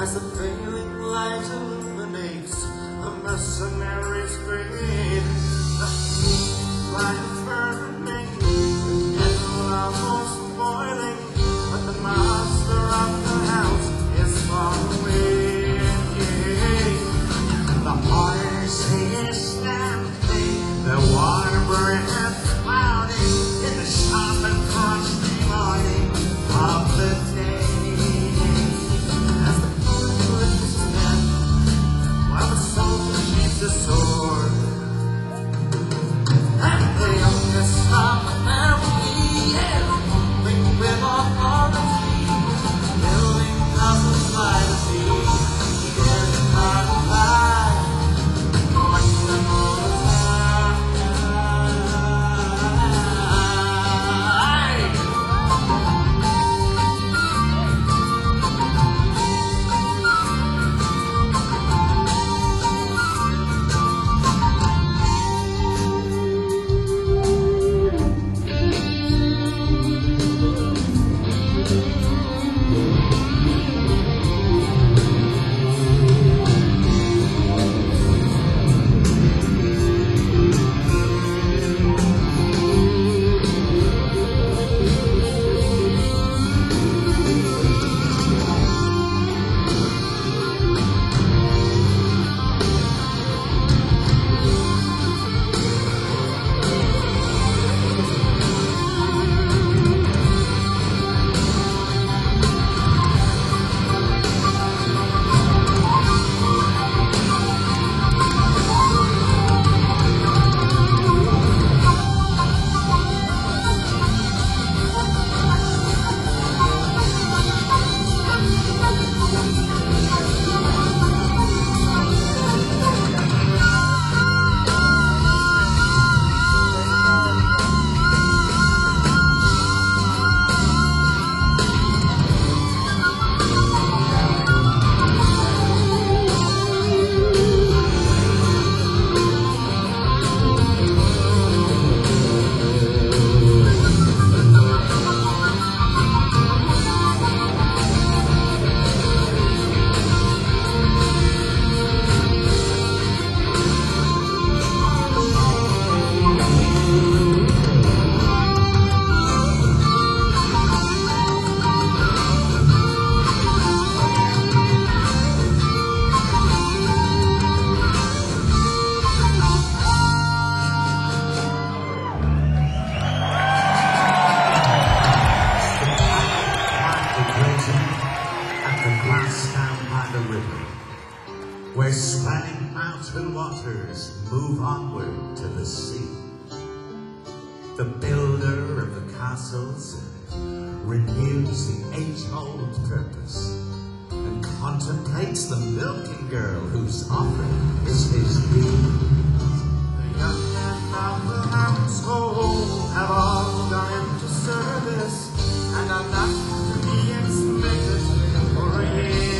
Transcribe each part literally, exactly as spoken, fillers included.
as the failing light illuminates the mercenary's grave. The heat light burning, and love was boiling, but the master of the house is far away. The horse is stamping, the warm breath clouding in the sharp and frosty morning of the day. As the moon lifts his head, while the soldier sheathes his sword, and the youngest of the family is moving with authority, building castles by the sea. He is not alive, going them all the time. Where spanning mountain waters move onward to the sea. The builder of the castles renews the age-old purpose and contemplates the milking girl whose offering is his dream. The young men of the household have all gone into service and are not to be expected for a year.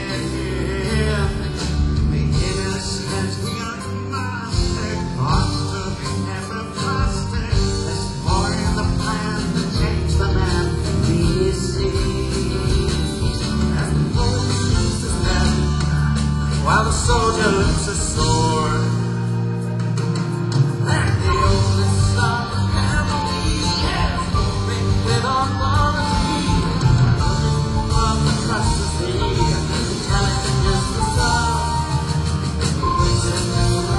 While the soldier lifts his sword, and the oldest of the family is moving with authority, of the trust is he, intelligent is the sun, which is the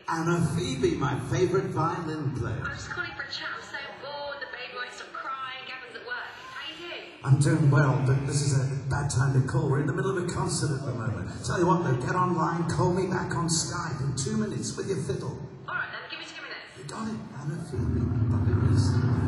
Anna Phoebe, my favourite violin player. I'm just calling for a chat. I'm so bored. The baby won't stop crying. Gavin's at work. How you doing? I'm doing well, but this is a bad time to call. We're in the middle of a concert at the moment. Tell you what though, get online, call me back on Skype in two minutes with your fiddle. All right then, give me two minutes. You got it, Anna Phoebe. Bobby Reese.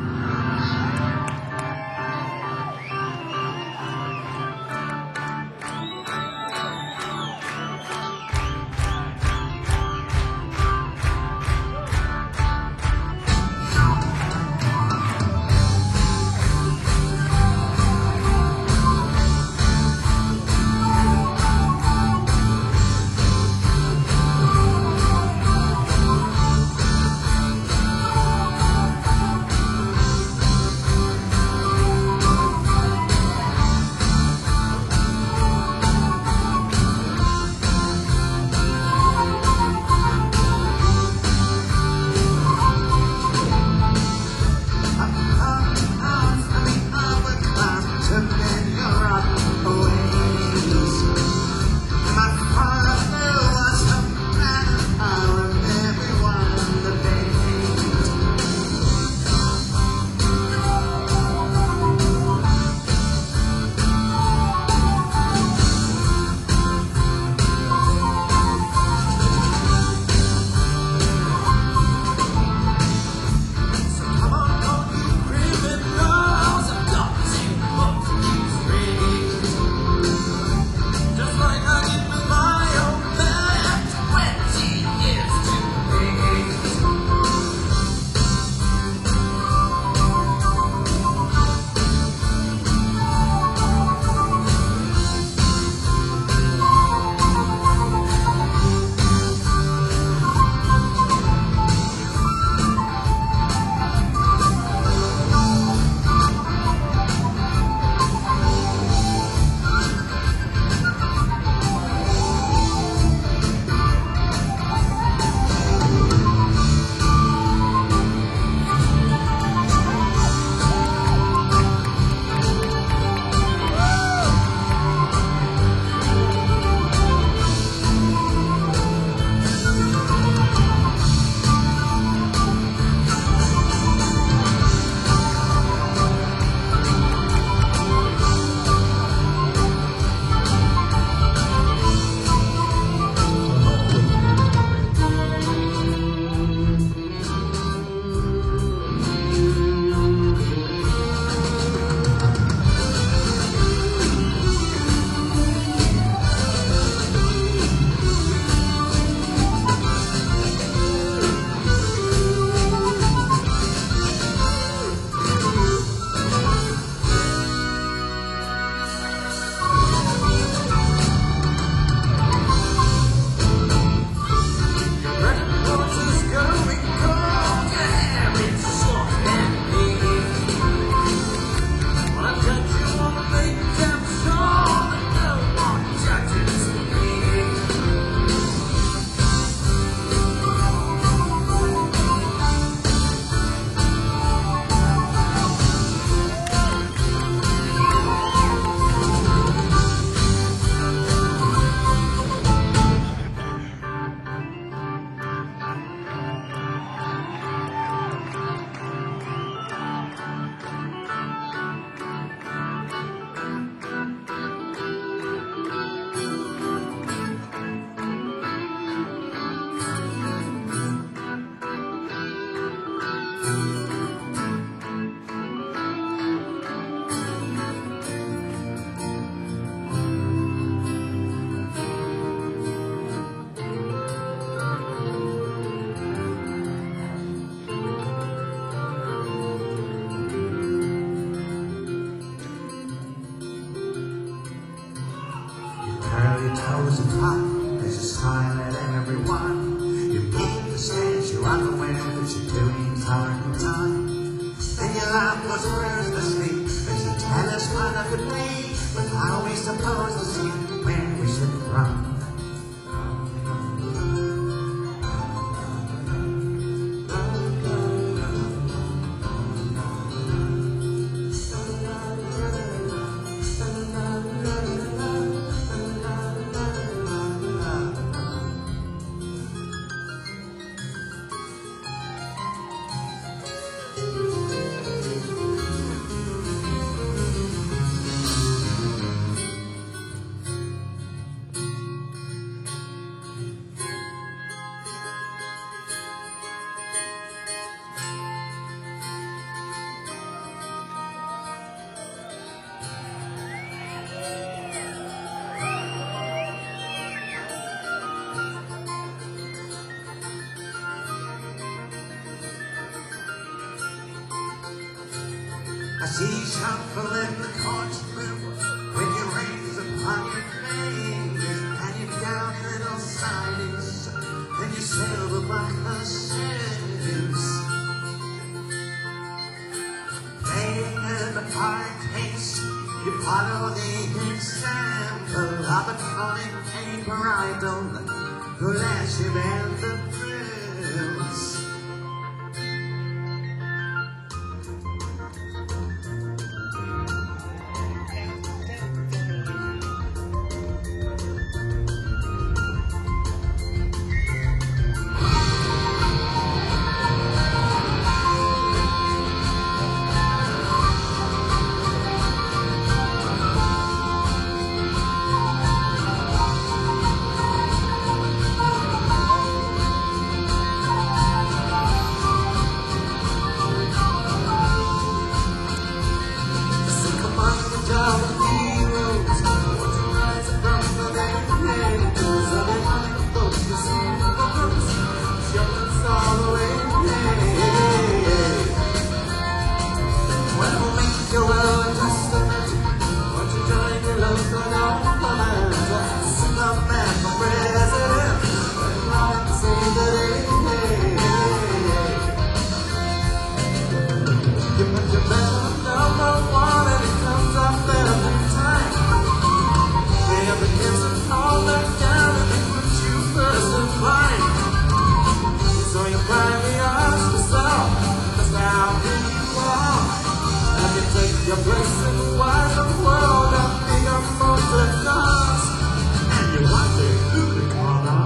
Your toes and hot as you smile at everyone. You beat the stage, you're unaware that you're doing hard time. Then your laugh was ruthlessly as you tell us what I could be, but how we supposed to see where we should run. As he shuffle in the courtroom, with your rings upon your fingers, and your down little sightings, and your silver buckler shoes. Playing in the park case, you follow the example of a cunning paper idol who lets you bear the thrills. Your place in the wide world of the unfolded stars. And you wonder who to call on.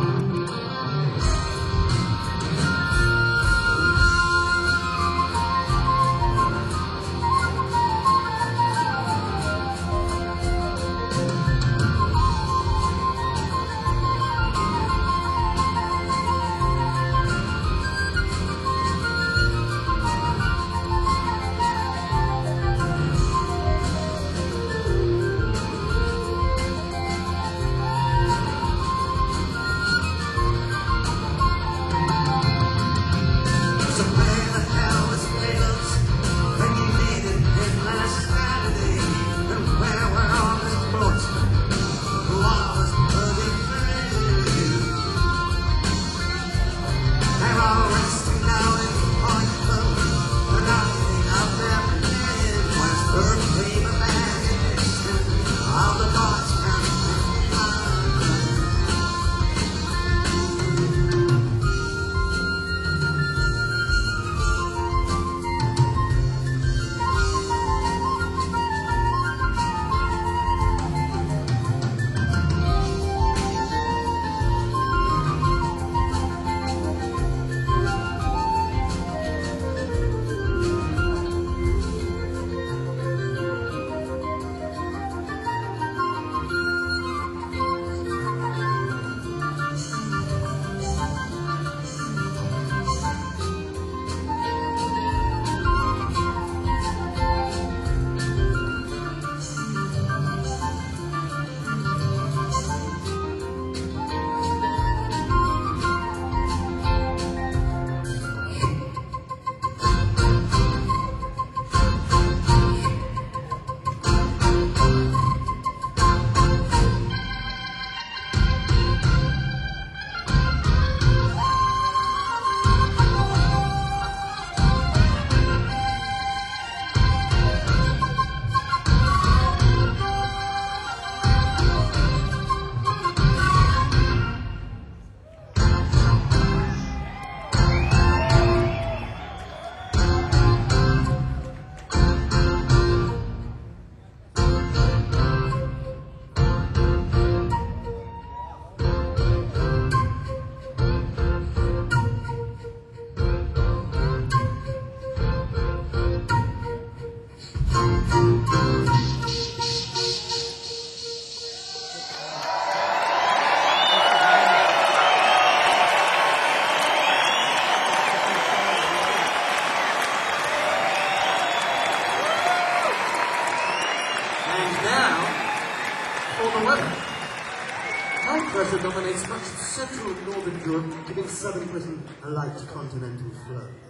pressure dominates much of Central and Northern Europe, giving Southern Britain a light continental flow.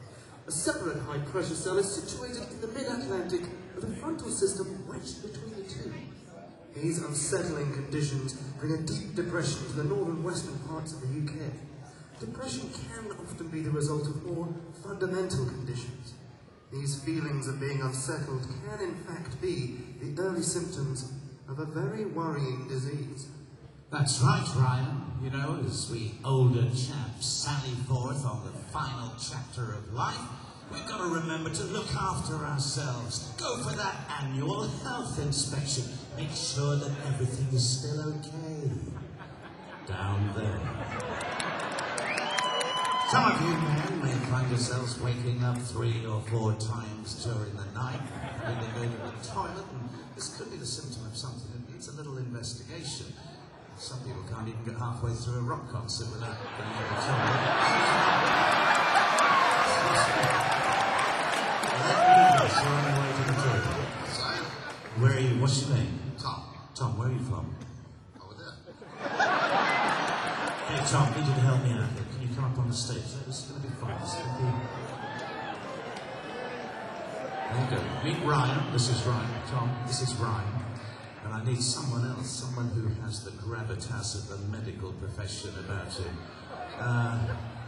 A separate high-pressure cell is situated in the mid-Atlantic, with the frontal system wedged between the two. These unsettling conditions bring a deep depression to the northern western parts of the U K. Depression can often be the result of more fundamental conditions. These feelings of being unsettled can in fact be the early symptoms of a very worrying disease. That's right, Ryan. You know, as we older chaps sally forth on the final chapter of life, we've got to remember to look after ourselves. Go for that annual health inspection. Make sure that everything is still okay. Down there. Some of you men may find yourselves waking up three or four times during the night, having to go to the toilet, and this could be the symptom of something that needs a little investigation. Some people can't even get halfway through a rock concert without going to the toilet. Let me guess, you're on your way to the toilet. Simon. Where are you? What's your name? Tom. Tom, where are you from? Over there. Hey, Tom, I need you to help me out here. Can you come up on the stage? This is going to be fun. This is going to be... There you go. Meet Ryan. This is Ryan. Tom, this is Ryan. And I need someone else, someone who has the gravitas of the medical profession about him. Uh,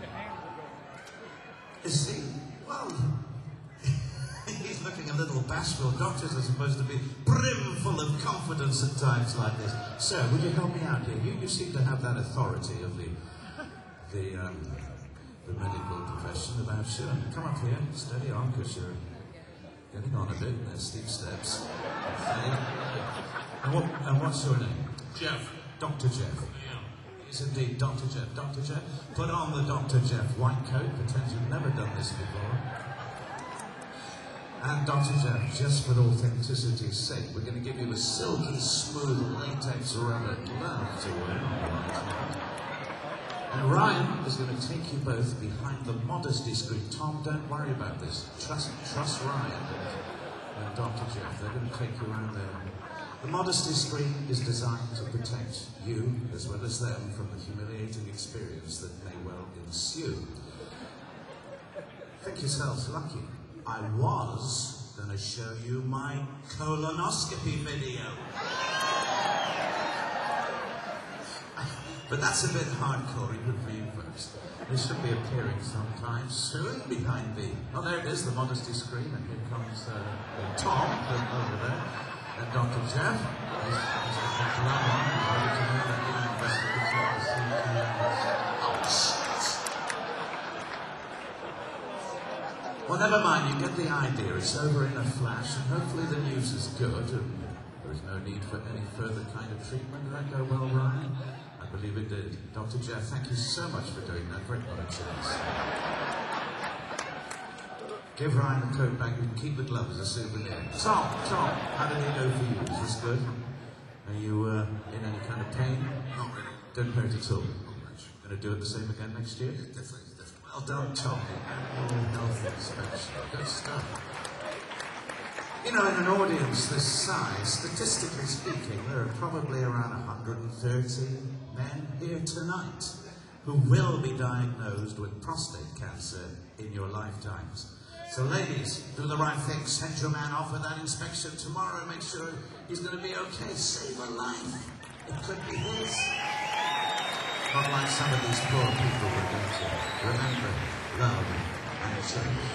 is he? Well, he's looking a little bashful. Doctors are supposed to be brimful of confidence at times like this. Sir, would you help me out here? You, you seem to have that authority of the the, um, the medical profession about you. Come up here, steady on, because you're getting on a bit. There's steep steps. Okay. And, what, and what's your name? Jeff. Doctor Jeff. Yeah. Yes, indeed, Doctor Jeff. Doctor Jeff, put on the Doctor Jeff white coat. Pretend you've never done this before. And Doctor Jeff, just for authenticity's sake, we're going to give you a silky smooth latex rubber glove to wear on the right hand. And Ryan is going to take you both behind the modesty screen. Tom, don't worry about this. Trust, trust Ryan and, and Doctor Jeff. They're going to take you around there. The modesty screen is designed to protect you, as well as them, from the humiliating experience that may well ensue. Think yourselves lucky. I was going to show you my colonoscopy video. But that's a bit hardcore, even for you folks. They should be appearing sometime soon behind the... Oh, there it is, the modesty screen, and here comes uh, Tom over there. And Doctor Jeff, he's, he's got the glove on, he's ready to know that little investigative procedure. Oh, shit! Well, never mind, you get the idea. It's over in a flash, and hopefully the news is good, and there is no need for any further kind of treatment. Did that go well, Ryan? I believe it did. Doctor Jeff, thank you so much for doing that. Very much chance. Give Ryan the coat back and keep the glove as a souvenir. Tom, Tom, how did it go for you? Is this good? Are you uh, in any kind of pain? Not really. Don't hurt at all. Not much. Going to do it the same again next year? Yeah, definitely, definitely. Well done, Tom. Annual health inspection. Good stuff. You know, in an audience this size, statistically speaking, there are probably around one hundred thirty men here tonight who will be diagnosed with prostate cancer in your lifetimes. So ladies, do the right thing. Send your man off for that inspection tomorrow. Make sure he's going to be okay. Save a life. It could be his. Not like some of these poor people we're going to remember, love, and cherish.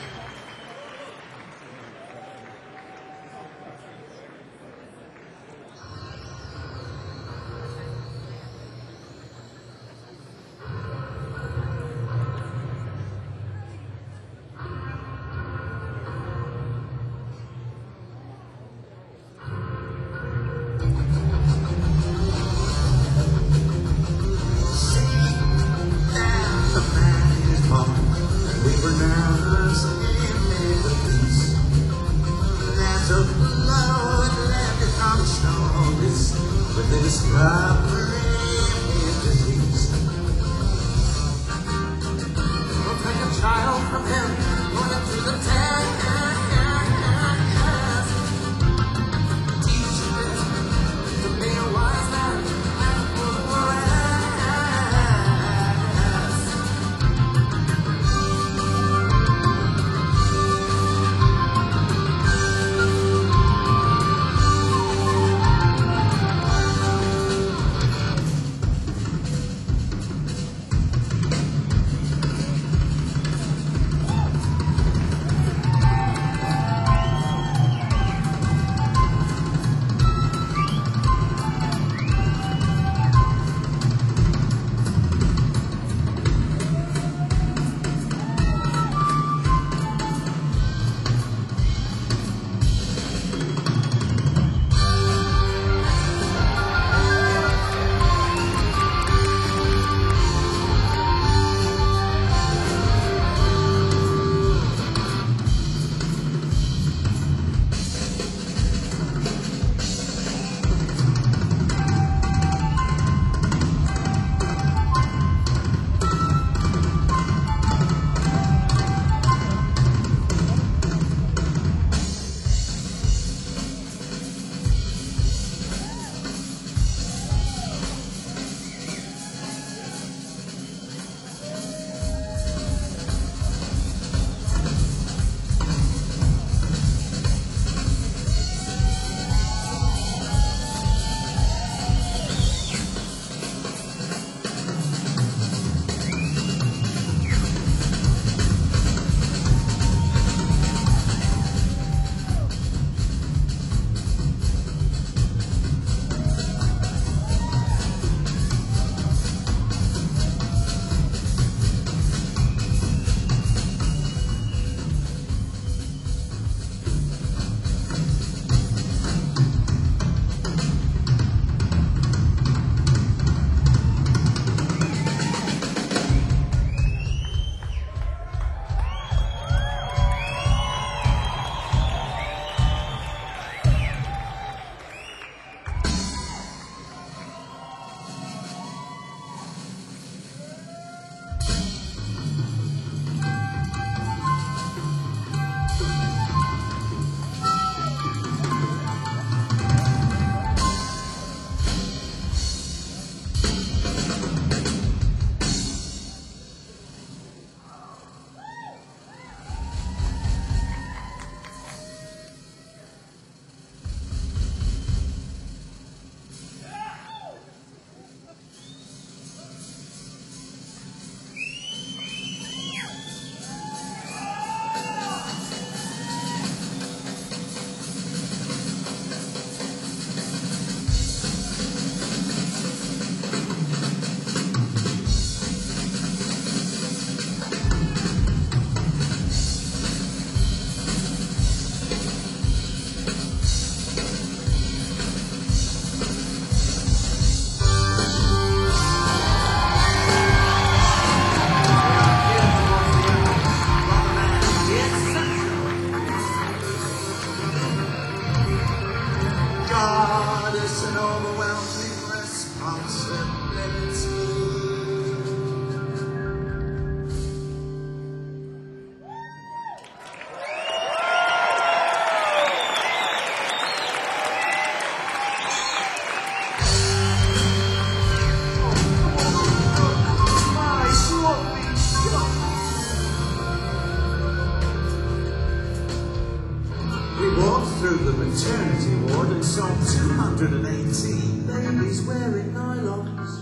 maternity ward and saw two hundred eighteen babies wearing nylons.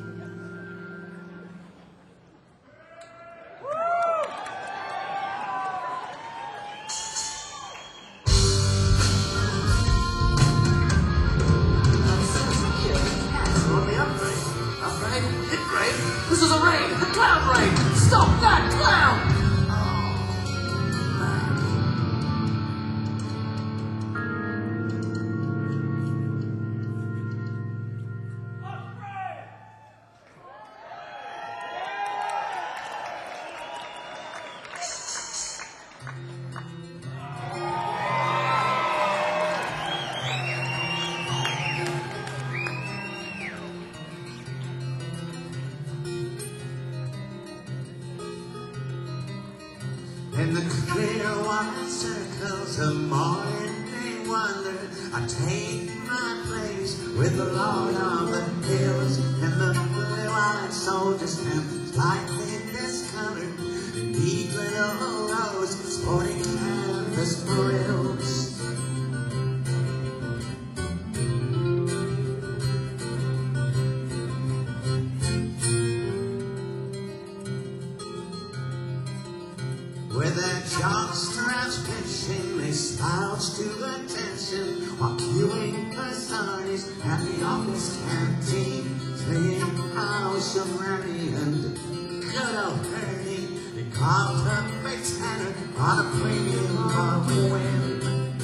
On the upgrade. Upgrade? Hit-grade? This is a raid! A clown raid! Stop that clown! In the clear white circles of morning wonder, I take my place with the Lord of the Hills. And the blue white soldier stands lightly discolored, neat little rose sporting canvas frills. With their jockstraps pinching, they slouch to attention while queuing for sorties at the office canteen, saying how shall Randy and good old Ernie, they carved her big tenor on a premium of wind.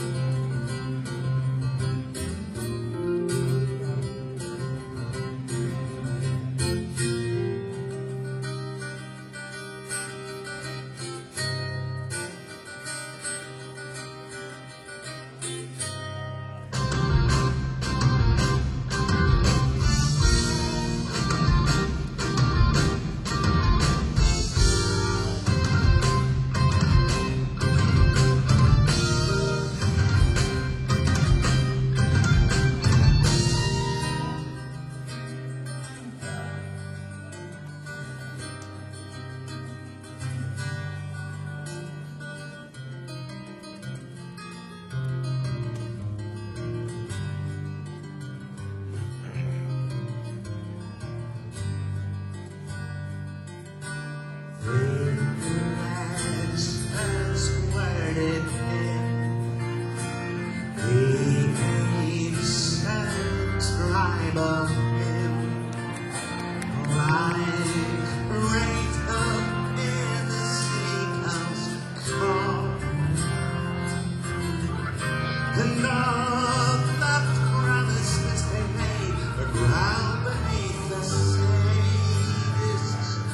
And all the promises they made, the ground beneath the safest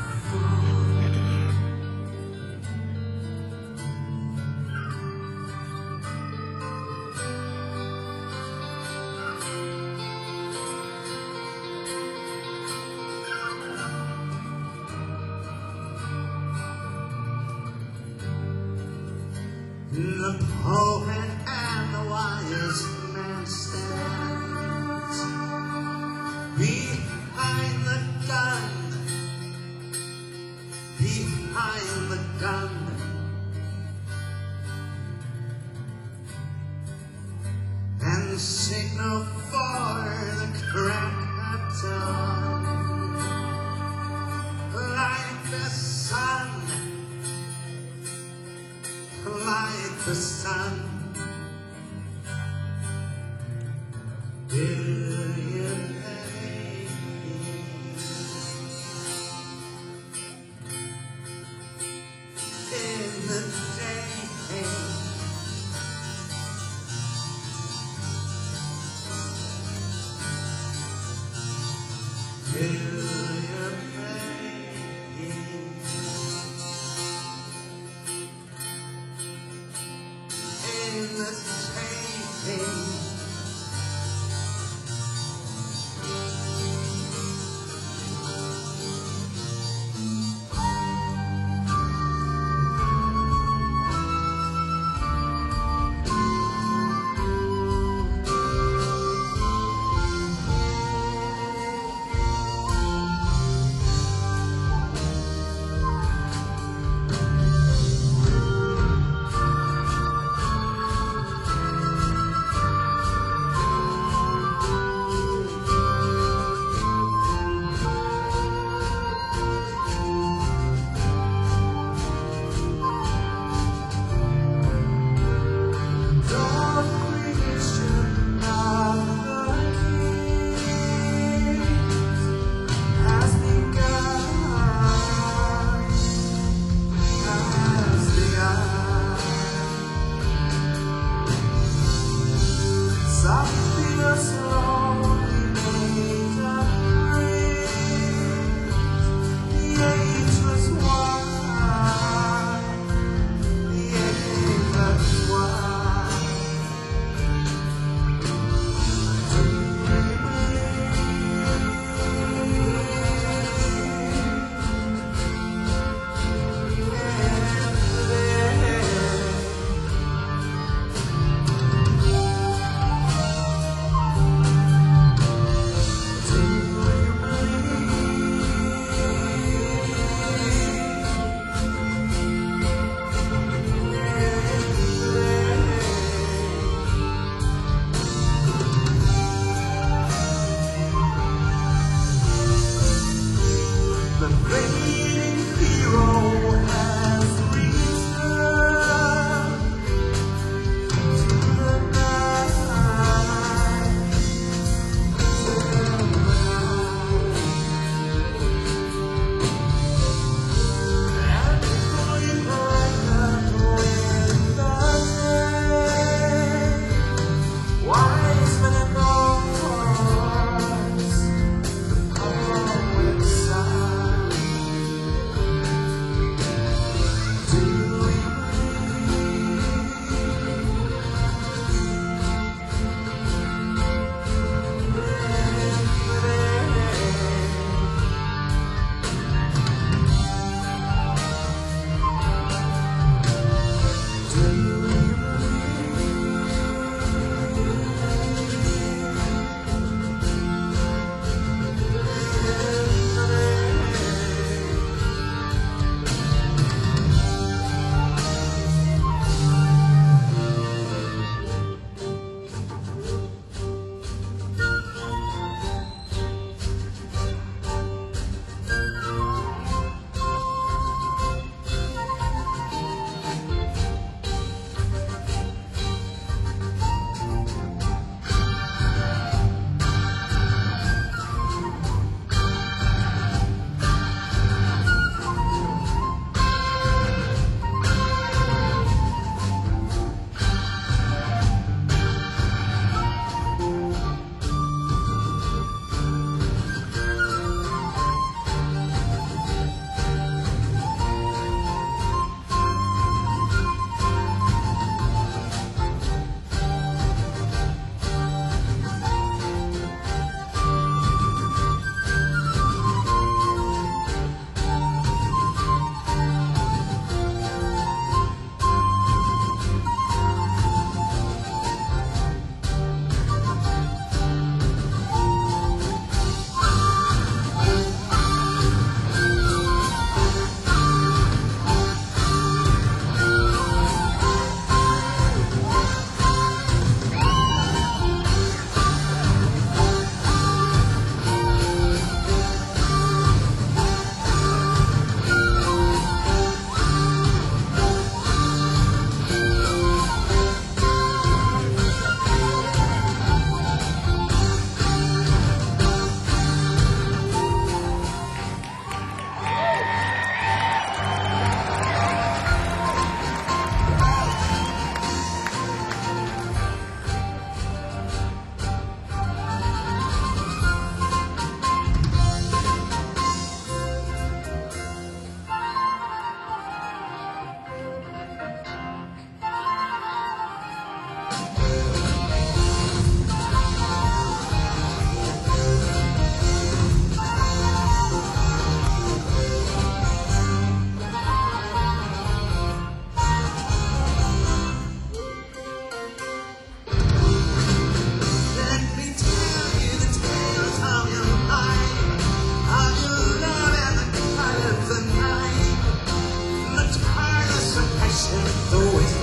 the poet and the wise man stands behind the gun, behind the gun, and signal for the crack of dawn, like the sun. Like the sun, do you believe in the day? Do you believe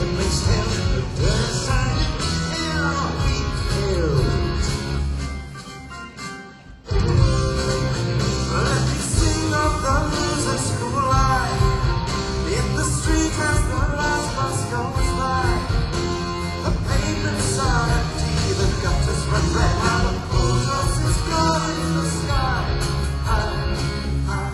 stubbornly still, decided ill be killed. Let me sing of the losers who lie in the street as the last bus goes by. The pavements are empty, the gutters run red, while the bulldoze is gone in the sky. High, high.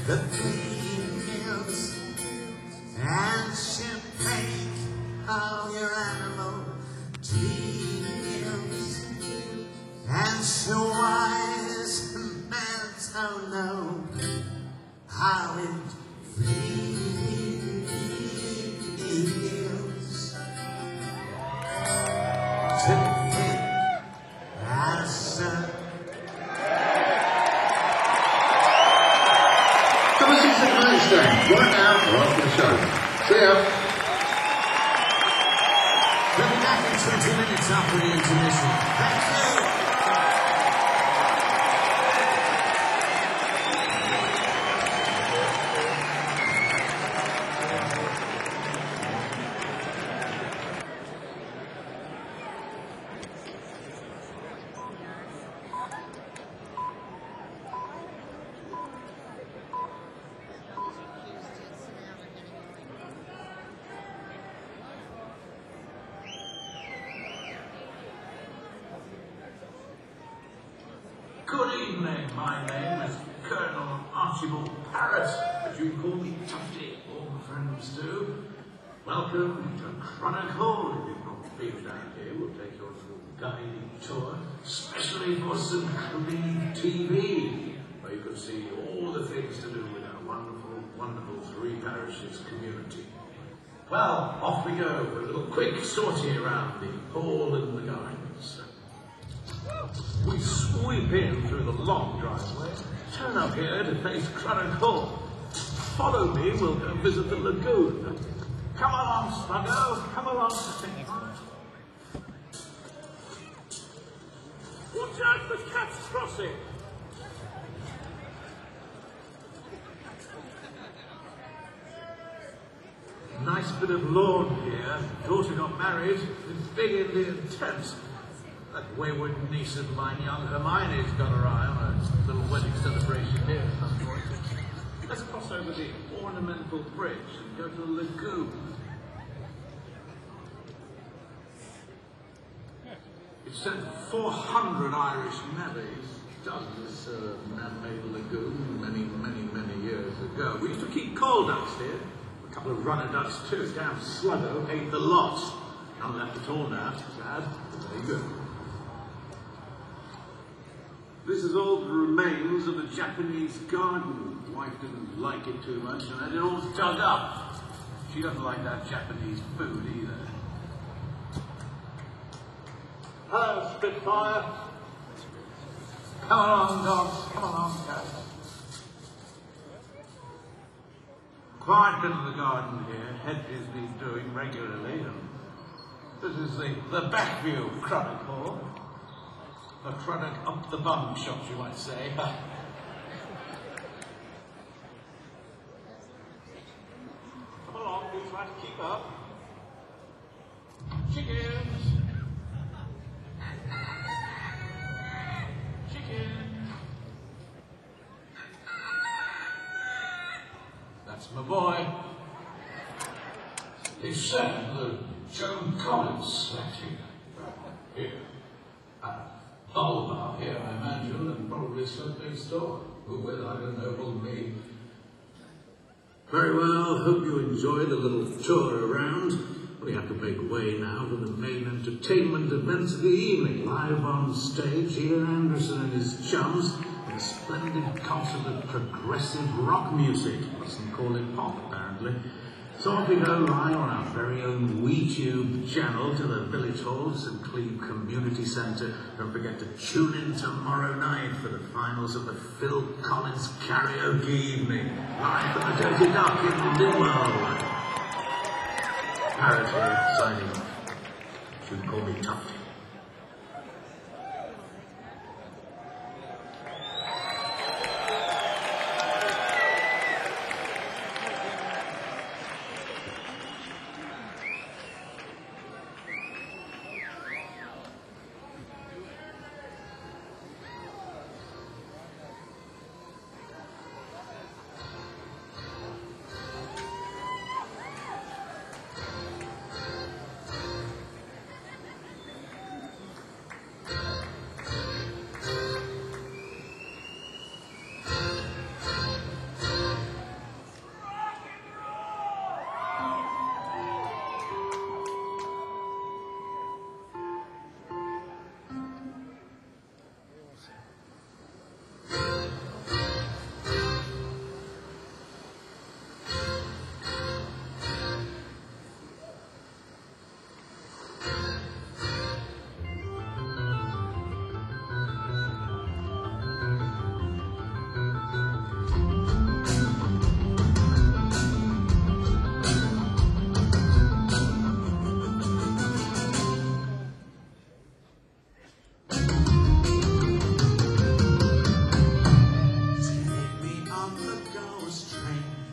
the clean meals and champagne, all your animal dreams, and so wise men don't know how it feels to think as a Come and see some Einstein right now or after the show. See ya. We'll be back in twenty minutes after the intermission. Thank you. Good evening, my name is Colonel Archibald Parrott, but you can call me Tufty, all my friends do. Welcome to Chronicle. If you've not been down here, we'll take you on a little guided tour, especially for some Cleve T V, where you can see all the things to do with our wonderful, wonderful three parishes community. Well, off we go for a little quick sortie around the hall and the gardens. We sweep in through the long driveway, turn up here to face Crannock Hall. Follow me, we'll go visit the lagoon. Come along, Spuggo, come along. Watch out for Cat's Crossing. Nice bit of lawn here. Daughter got married in big Indian tent. That wayward niece of mine, young Hermione's got her eye on a little wedding celebration here at some point. Let's cross over the ornamental bridge and go to the lagoon. It sent four hundred Irish navies dug this uh, man-made lagoon many, many, many years ago. We used to keep coal ducks here. A couple of runner ducks too. Damn Sluggo ate the lot. None left at all now. Sad. But there you go. This is all the remains of a Japanese garden. Wife didn't like it too much and had it all dug up. She doesn't like that Japanese food either. Hello, Spitfire. Come along, dogs. Come along, cats. Quiet bit of the garden here. Hedges been doing regularly. And this is the, the back view of Crannock Hall. A Crannock up the bum shot, you might say. Come along, do try to keep up. Chickens! Chicken! That's my boy. He said the Joan Collins statue. Here. Uh, Bulbar here, I imagine, and probably some next door. Who will, I don't know, will me. Very well, hope you enjoyed a little tour around. We have to make way now for the main entertainment event of the evening. Live on stage, Ian Anderson and his chums, in a splendid concert of progressive rock music. Mustn't call it pop, apparently. So off we go live on our very own WeTube channel to the Village Hall, Saint Cleve Community Centre. Don't forget to tune in tomorrow night for the finals of the Phil Collins Karaoke Evening, live from the Dirty Duck in Limwell. Parrot here, signing off. You can call me Tufty. was trained.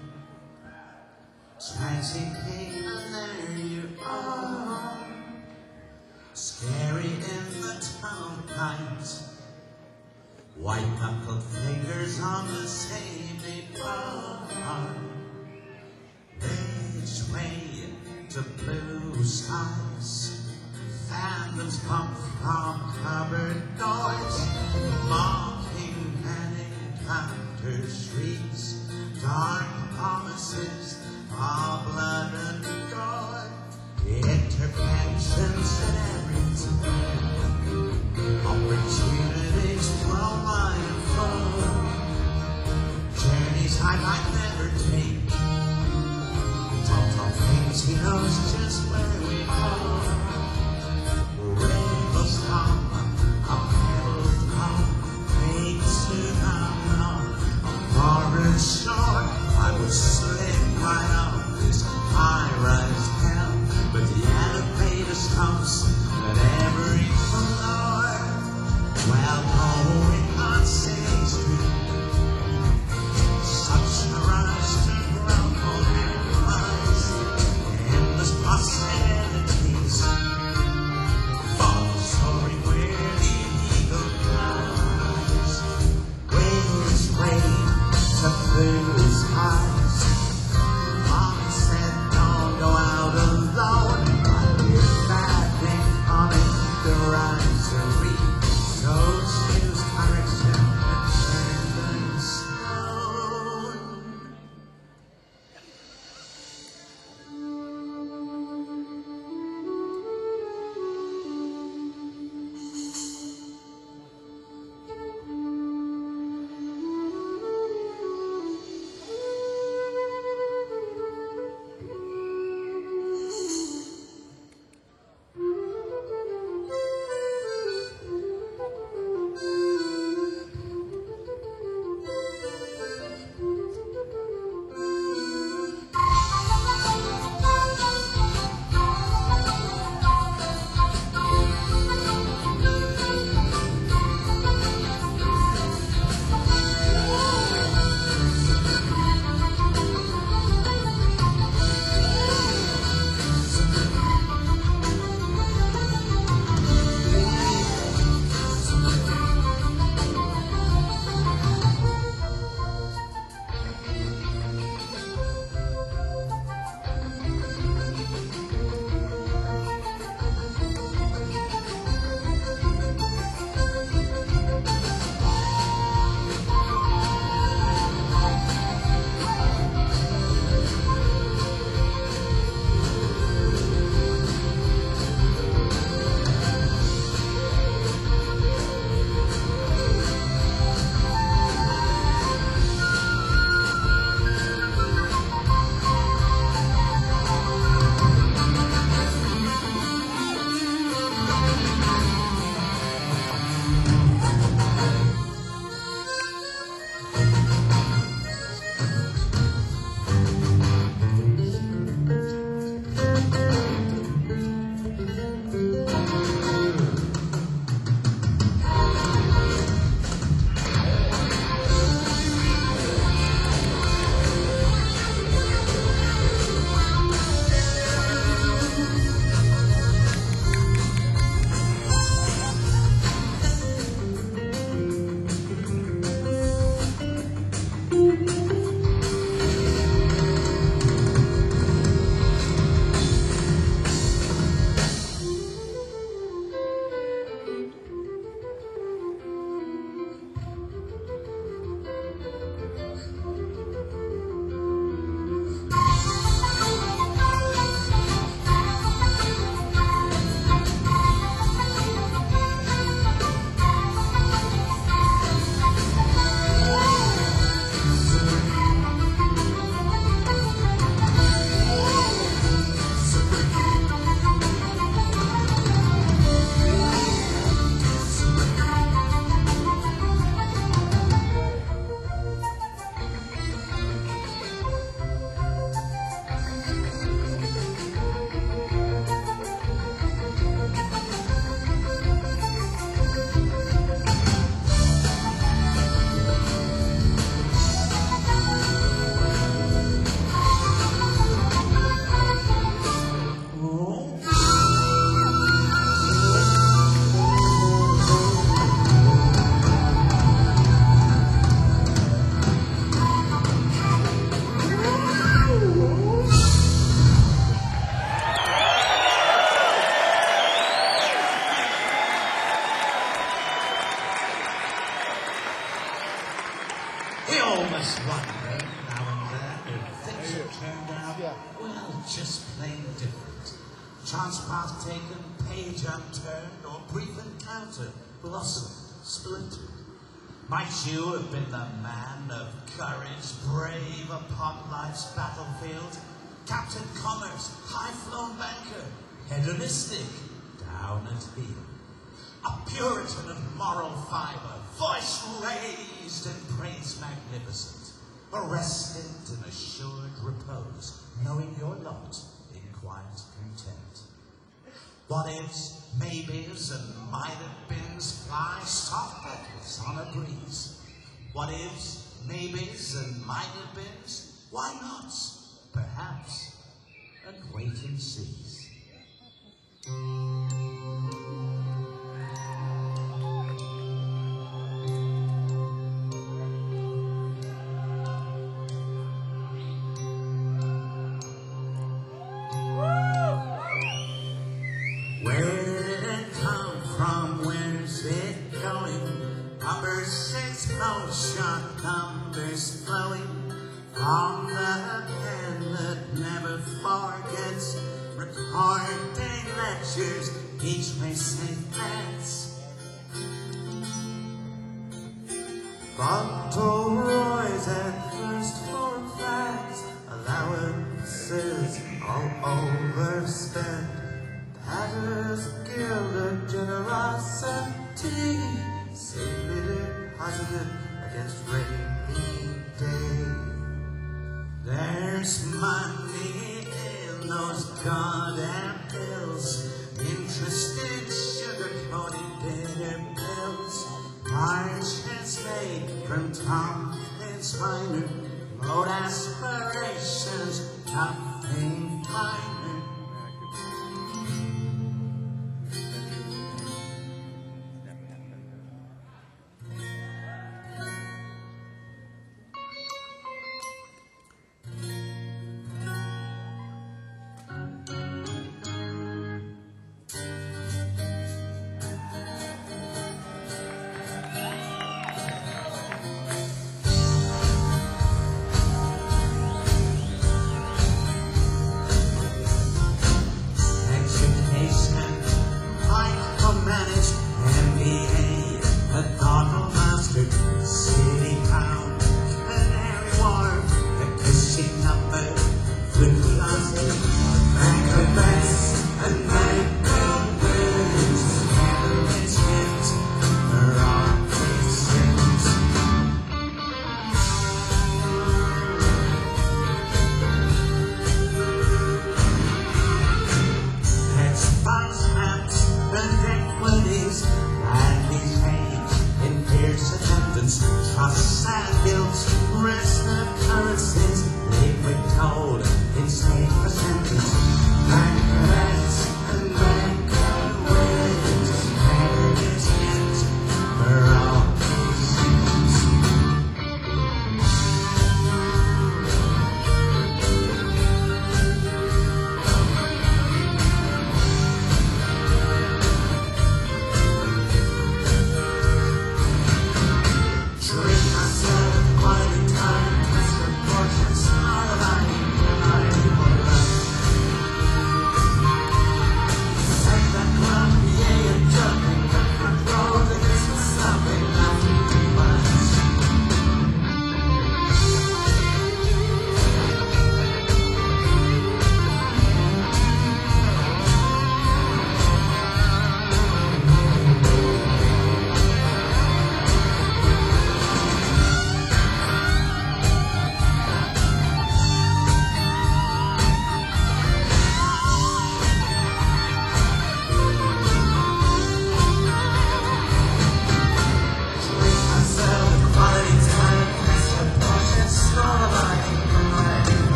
Taxi came and there you are. Scary in the tunnel night. White knuckled fingers on the safety bar. Which way to blue skies? Phantoms come from cupboard doors. Mocking and encounter shrieks. Dark promises of blood and gore. Interventions at every turn. Opportunities flow wide and full. Journeys I might never take. Tall, tall things he knows just where we go. Rainbows come, a pebble come, takes to unknown. A foreign shore, I would slip right on this high-rise hell. But the elevator stops at every floor. Well, going on Sixth Street, such a rush to grumble and rise. Endless possibilities. chance path taken, page unturned, or brief encounter, blossomed, splintered. Might you have been the man of courage, brave upon life's battlefield? Captain Commerce, high-flown banker, hedonistic, down at heel. A Puritan of moral fibre, voice raised in praise magnificent, arrested in assured repose, knowing your lot in quiet content. What ifs, maybes, and might have beens fly soft petals on a breeze. What ifs, maybes, and might have beens, why not? Perhaps, and wait and sees. Where did it come from? Where's it going? Upper six motion numbers flowing from the pen that never forgets, recording lectures, each may say thanks. Roy's at first for facts, allowances all overspent. Hatters Guild of Generosity, safely deposited against rainy day. There's money in those goddamn pills, interested sugar-coated bitter pills. Marches made from Tom and Swiner, load aspirations, nothing minor. Trusts and guilt, rest of currencies, liquid gold in safe percentage. Bank rents and bank wages, heritage hits for all these things. Drink myself quite a time, cause proportions are lying, lying for life. Set that club, yeah, you're jumping, but control the business, something nothing too much.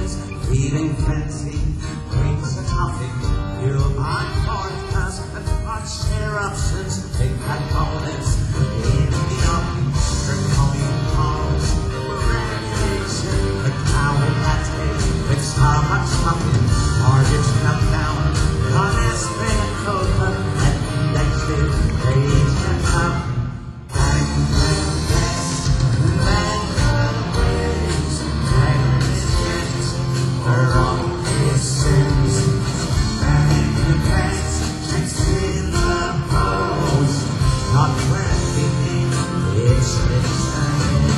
Feeling fancy, brings a topic, fuel my forecast and watched eruptions, big components in the arms, draconian palms, radiation, the power that takes, with Starbucks smoking, mortgage meltdown, honest pinnacle, and indexes, rage and come, bang, bang, bang, bang, bang, waves, bang, mistakes, for all his sins, bang, bang, tricks in the pose, not reckoning, it's listening.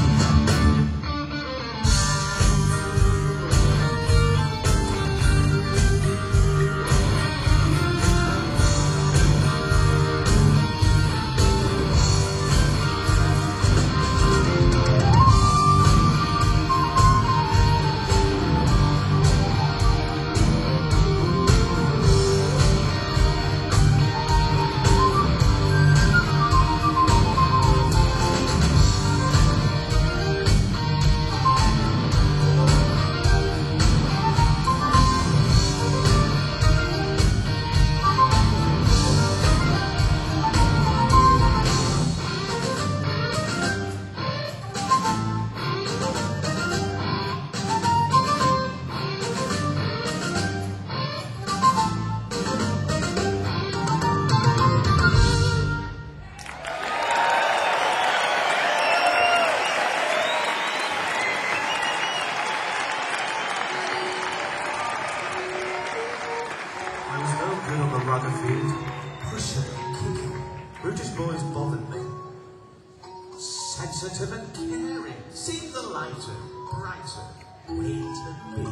I was no good on the rugger field. Pushing and kicking. British boys bothered me. Sensitive and caring, seem the lighter, brighter way to be.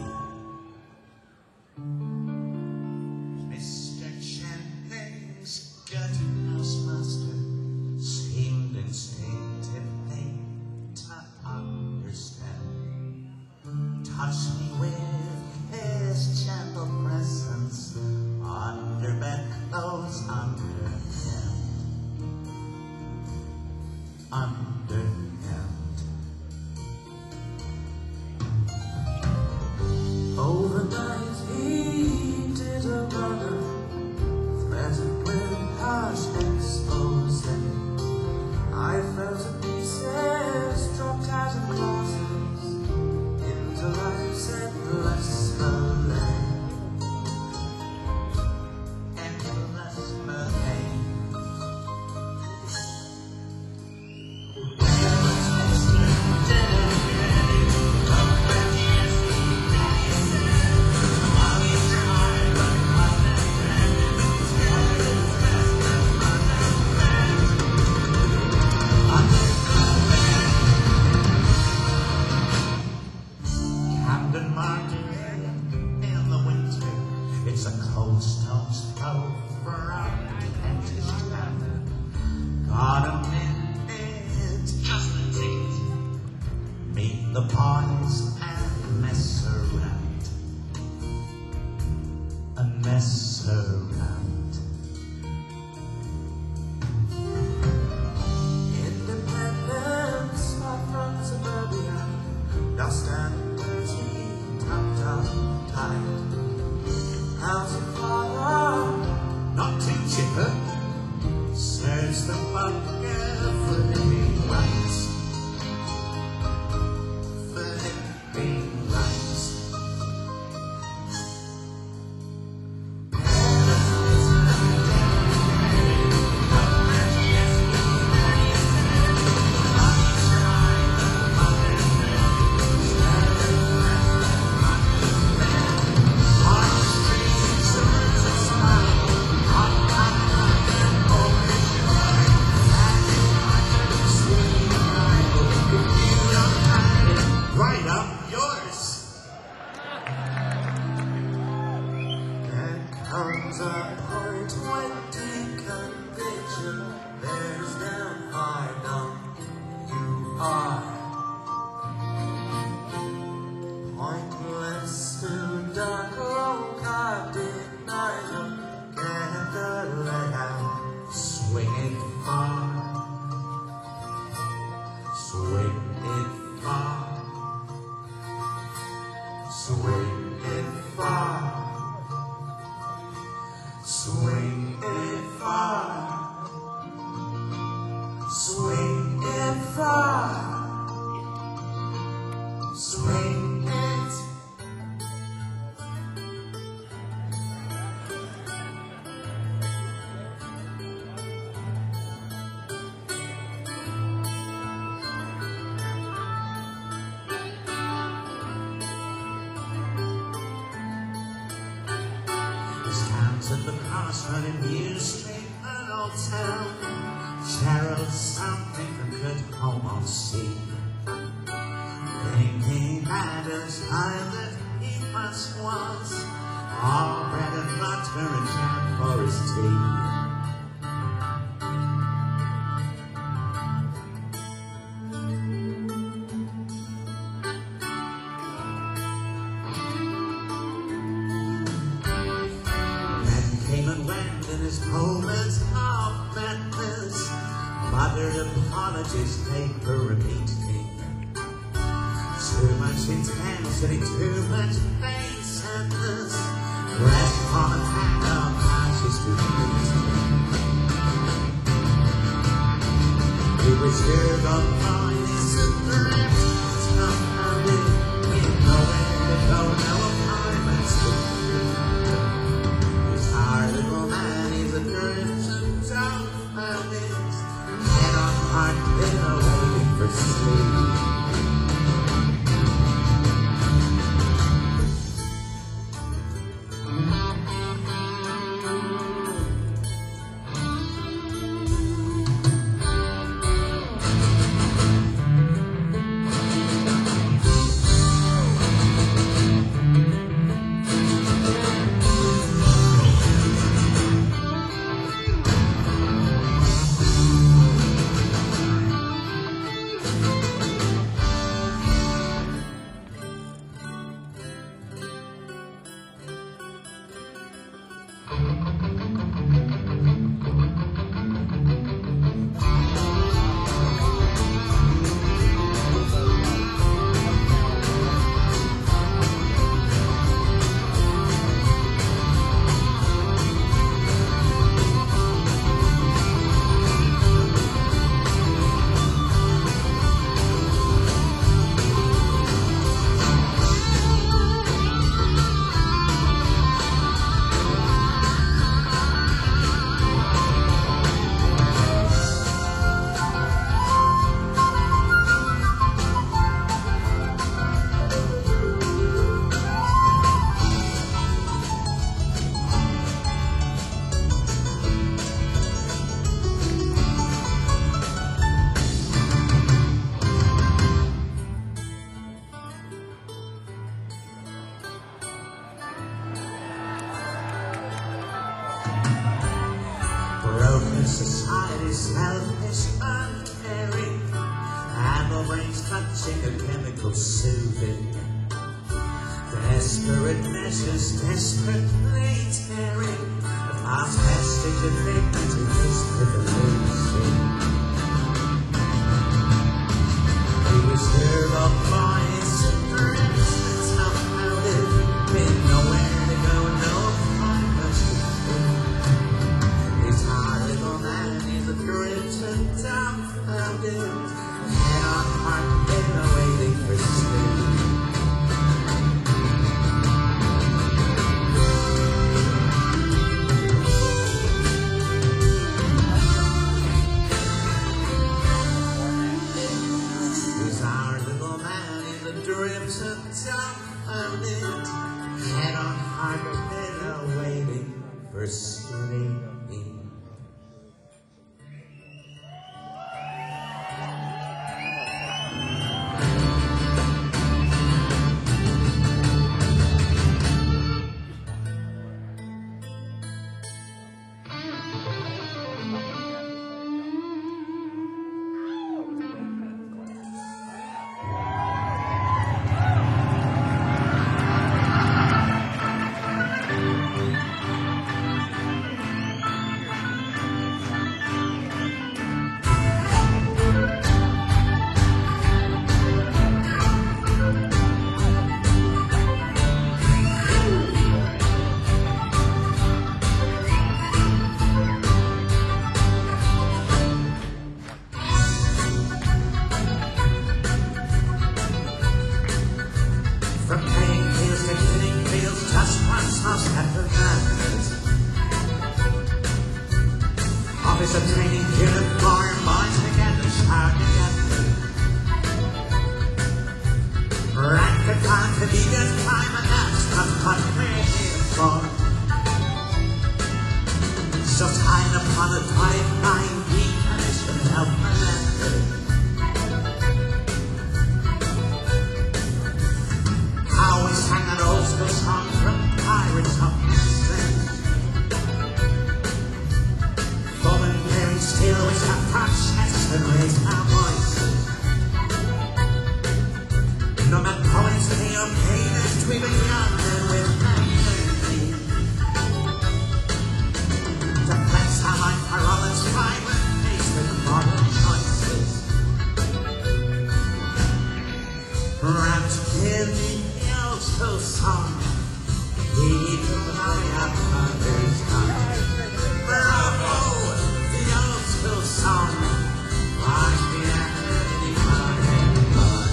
Mister Jennings, dirty housemaster, seemed instinctively to understand. Touched me with his gentle presence, under bedclothes, under him, under him. Overnight he did a runner, threatened with harsh exposing. I fell to pieces, dropped out of classes, into life's endless ballet. Endless mundane. Camden Market in the winter, it's a cold stone's throw from Kentish town. Got a minute, just a ticket. Meet the boys and mess around, and mess around. Independence, far from suburbia, dust and dirty, tucked up tight. House of fire, Not too chipper, says the bugger for living rights. For living rights. Right up yours. there comes a point when deconviction bears down hard on you are. Pointless to dark road cardinal, get the layout. Swing it far. Swing it far. Swing it far. Swing it far. the crossroad in New Street, an old town. Gerald something from good home on sea. Thinking that as high that he once was, all bread and butter and jam for his tea. His moments of madness, muttered apologies, paper repeating. Too much intensity, too much pain, sadness, rest upon a pack of ashes to beat. He was here on voice and breath, compounded, with nowhere to go, no apartments to free. His hard little man. The crimson dumbfounded, head on heart pillow waiting for sleep. Society selfish, uncaring, animal brains touching a chemical soothing. Desperate measures, desperately tearing the past vestige of dignity is revolution. He was here of voice and breath, and somehow it been nowhere to go, no fibers to free. His hard little man is a crimson dumbfounded, head on heart pillow waiting for sleep. Crimson dumbfounded, head on heart pillow waiting for sleeping. Office obtaining uniform, boys together, shout together. Rank the clock, convenience time, and that's not what we're here for. on a drive-by decommission of Malacca. How we sang an old school song from Pirates of the Sea. Volunteering still with our touch and raise our voices. No matter how it's the occasions, we've been young and with energy. To flex our life for all its vibrant face with modern choices. Wrapped in the old school song, keep an eye on others' tongue. Bravo, the old school song, watch the energy fire and blood.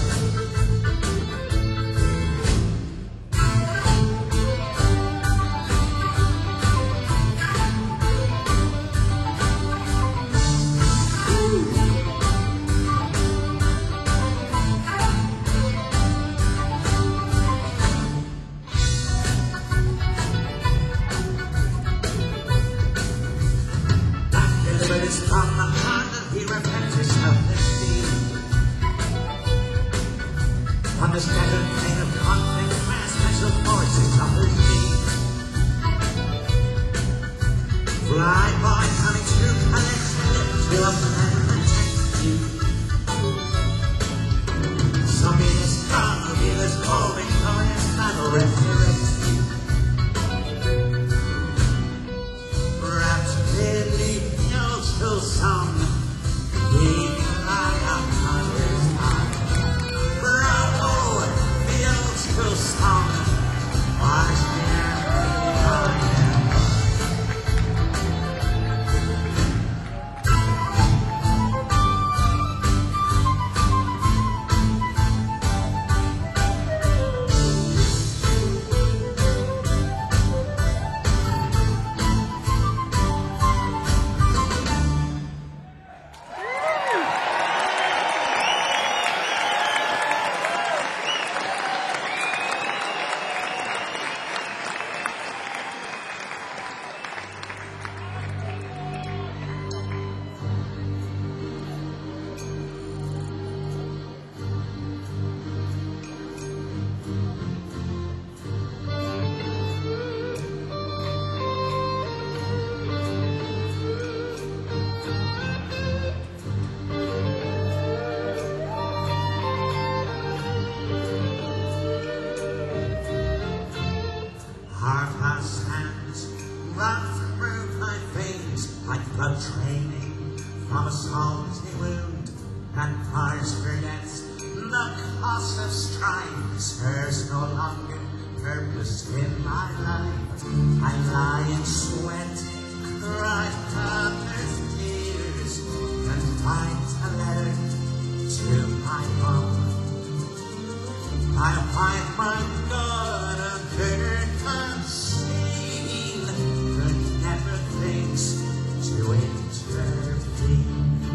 From the heart that he repents of the sea. On the scattered plain of conflict, where special forces of the sea. Fly boy coming to collection to a plan protect you. Some be the strong, be the small, victorious battle resurrect you. Wrapped in the old song, keep an eye on others' eye. Bravo, the old school song, watch the energy fire and Hard-fast hands run through my veins like blood training from a salty wound that fires forgets the cost of strife. Spurs no longer purpose in my life. I lie in sweat, cry others' tears, and find alert to my home. I find my God under unseen, but never thinks to intervene.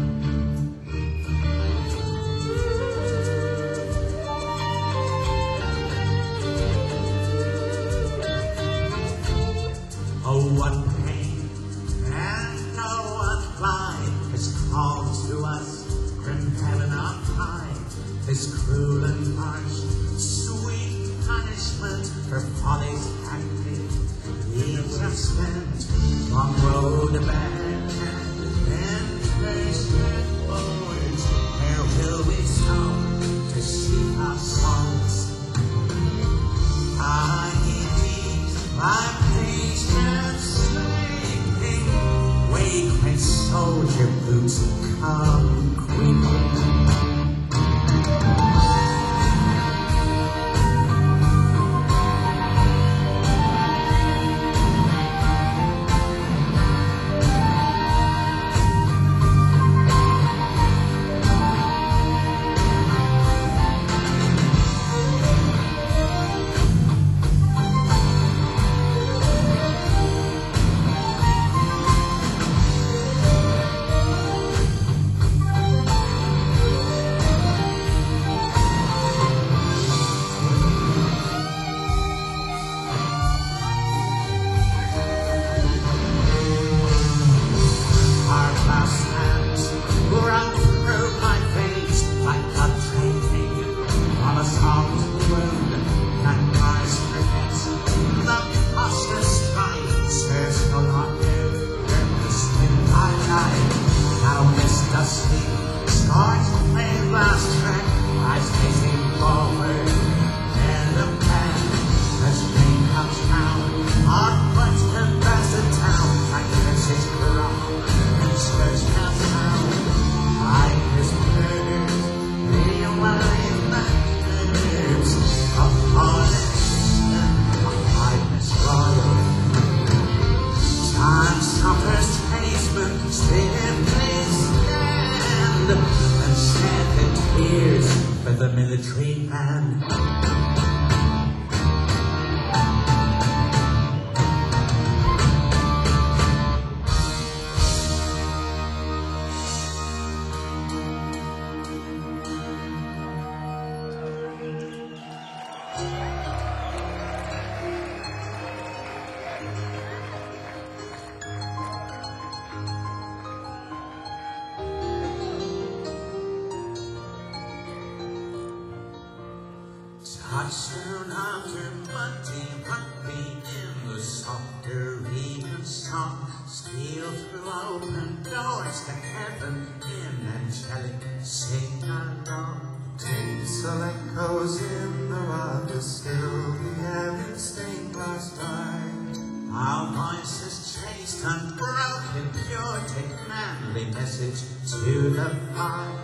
Oh, what pain and no one fly is called to us from heaven up high. This cruel and harsh, sweet punishment for folly's acting. We have spent long road back and patient forwards. Where will we stop to seek our souls? I need my patience sleeping. Wake when soldier boots come creeping. military man. Touchdown after Monday, rugby in the softer evening sun. Steal through open doors to heaven in angelic sing-along. Tinsel echoes in the rafters, still the air in stained glass light. Our voices chased unbroken, pure, take manly message to the fight.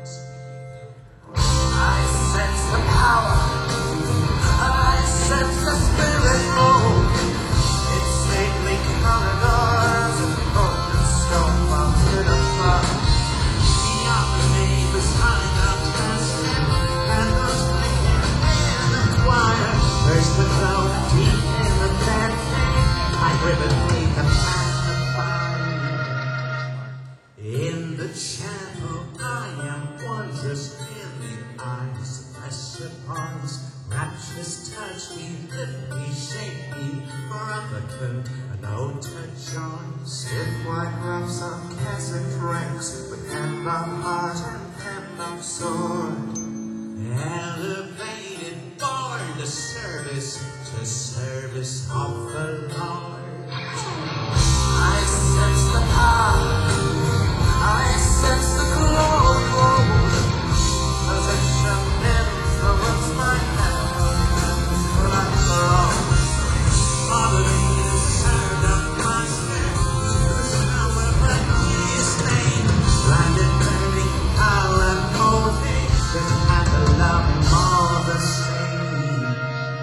I sense the power, I sense the spirit move. It's stately corridors and broken stone vaulted above. Beyond the neighbors hung up dressing, and those flicking in the choir. First the throne, deep in the bed, I ribbon beneath the pan of fire. In the chapel I am wondrous in the eyes of blessed ones. Rapturous touch me, lift me, shake me, brotherhood, an ode to John. Stiff white ruffs on cassock ranks, with hand of heart and hand of sword. Elevated born to service, to service of the Lord. I sense the power, I sense the glory. Possession influence my hand, but I'm wrong. Following the sound of my step, the sound of my his name. Blinded, burning power and motivation, and the love all the same.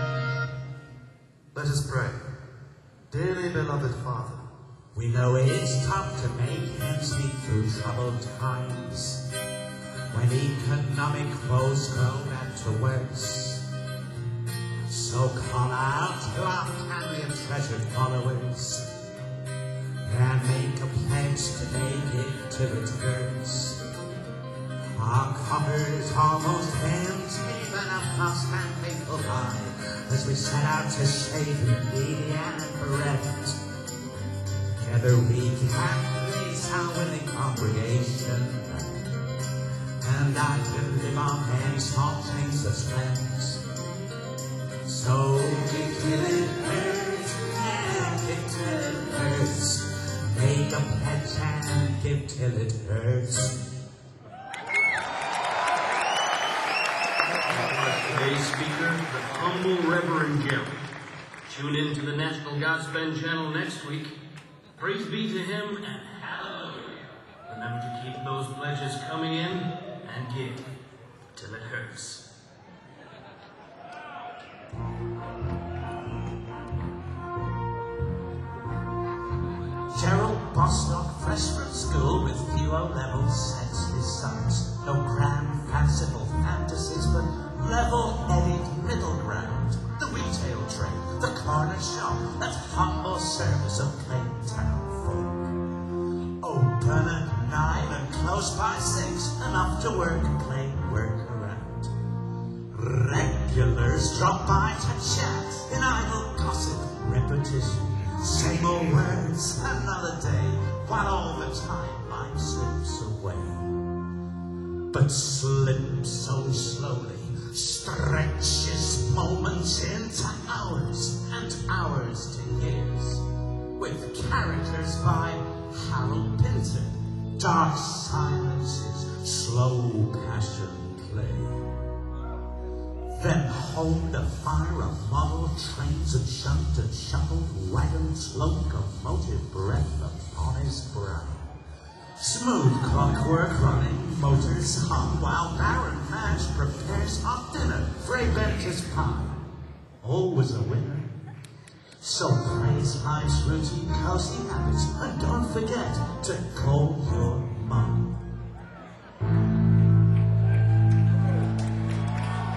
Let us pray. Dearly beloved Father, we know it's tough to make ends meet through troubled times, when economic woes grow back to worse. So call out to our family of treasured followers, and make a pledge today, give till it hurts. Our coffers almost empty, but a fast and faithful eye, as we set out to shave the needy and bereft. Together we can raise our willing congregation, and I can live on many small things suspense. So give till it hurts, and give till it hurts. Make a pledge and give till it hurts. Today's speaker, the humble Reverend Jim. Tune in to the National Godspend channel next week. Praise be to him and hallelujah. Remember to keep those pledges coming in and give till it hurts. Gerald Bostock, fresh from school with few O-levels, sets his sights. No grand, fanciful fantasies, but level-headed middle ground. The retail trade, the corner shop, that humble service of plain town folk. Open at nine and close by six, enough to work and plain work around. Regulars drop by to chat in idle gossip, repetition. Same old words, another day, while all the time life slips away. But slips so slowly, stretches moments into hours, and hours to years. With characters by Harold Pinter, dark silences, slow passion play. Then home to fire of model trains and shunt and shuffled wagons, locomotive breath upon his brow. Smooth clockwork running, motors hum, while Baron Madge prepares hot dinner, Fray Bentis pie. Always a winner. So praise life's routine, cozy habits, and don't forget to call your mum.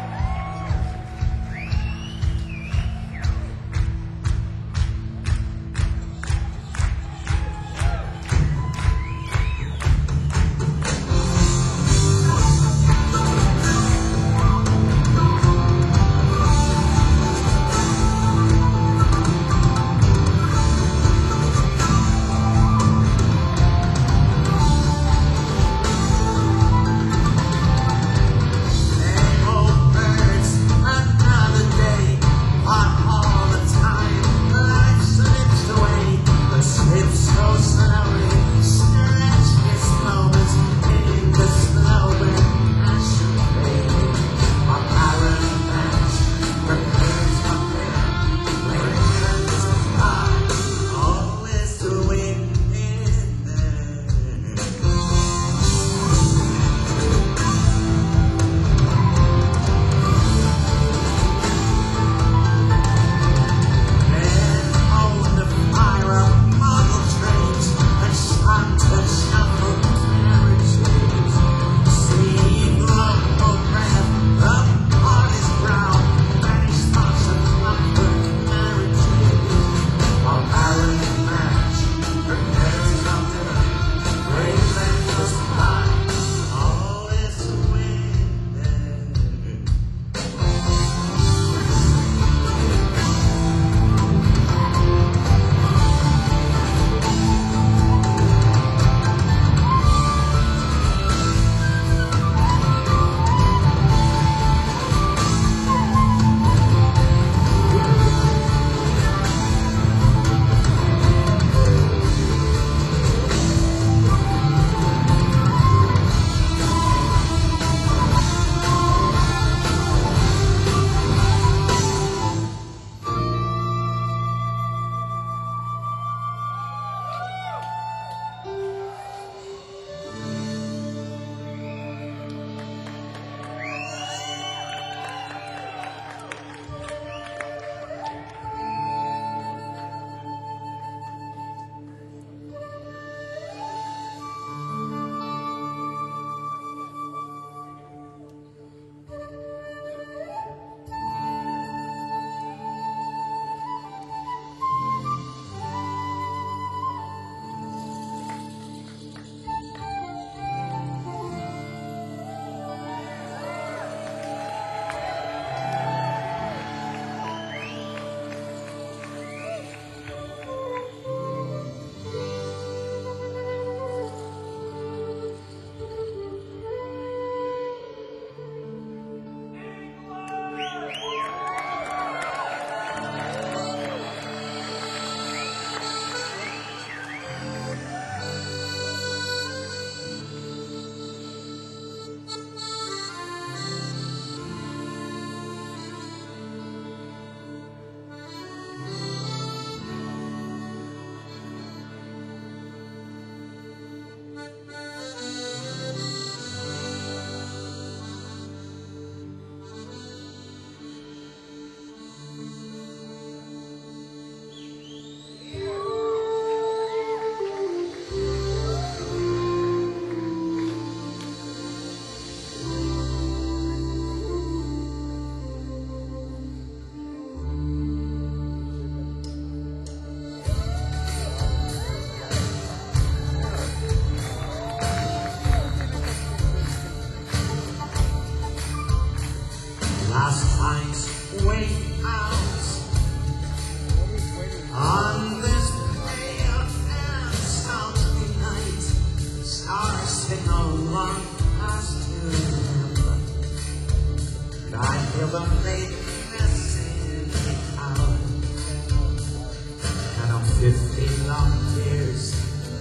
fifty long years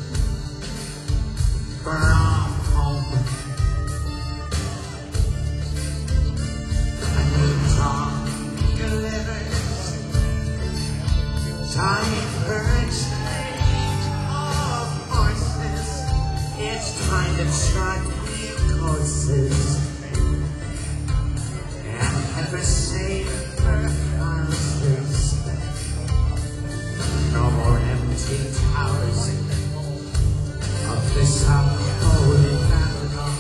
for our home. A new dawn delivers time for exchange of horses. It's time to chart new courses and ever safer houses. No more empty towers of this unholy Babylon.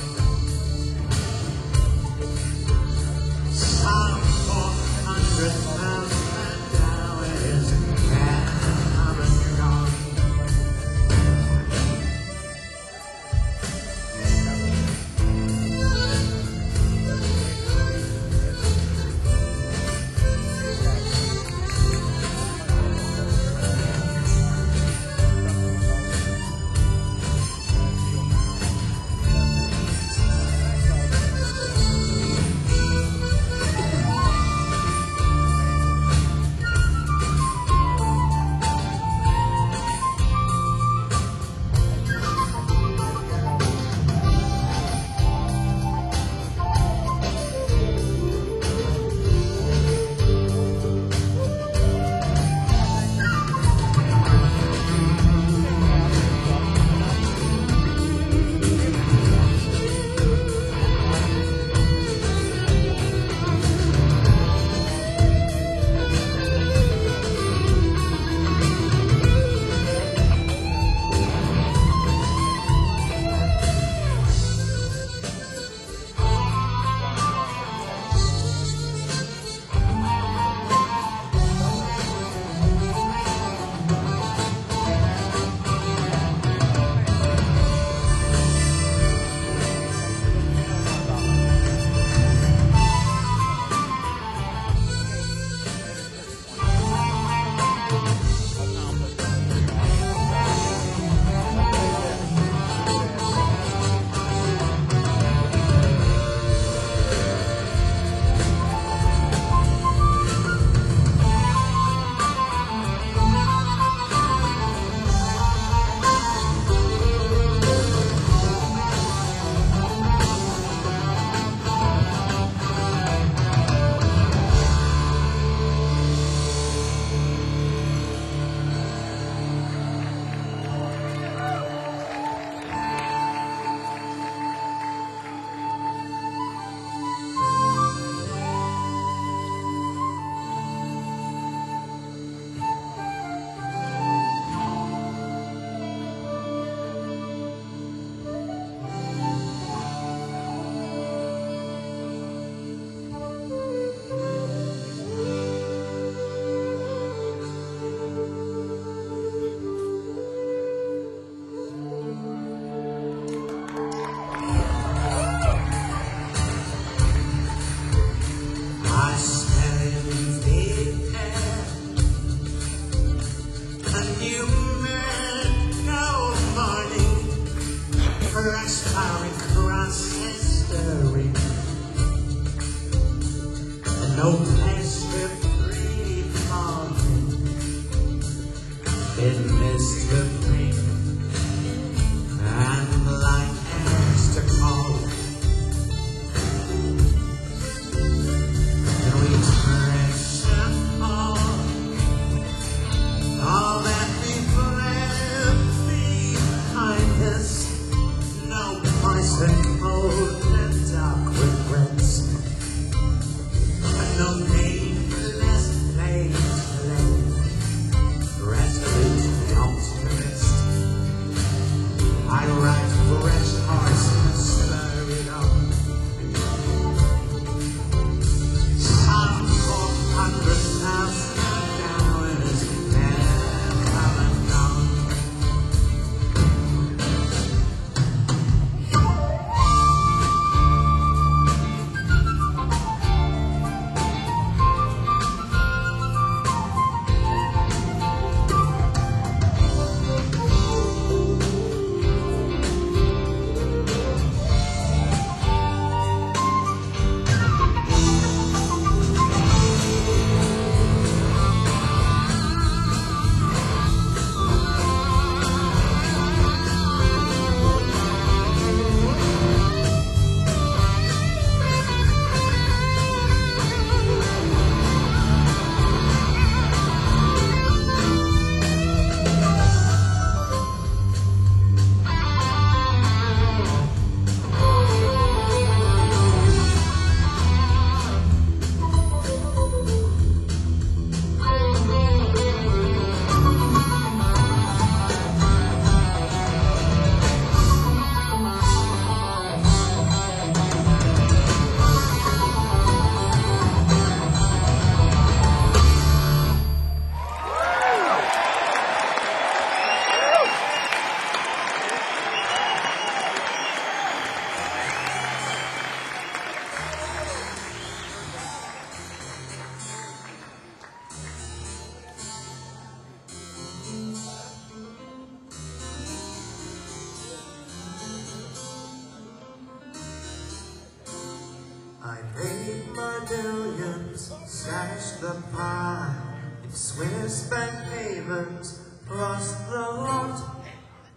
Some four hundred thousand hours and I'm gone. No place to free falling in mystery and blind airs to call. And we treasure all, all that we've left behind us. No poison, cold and dark regrets. No nameless place to lay, resolute optimist.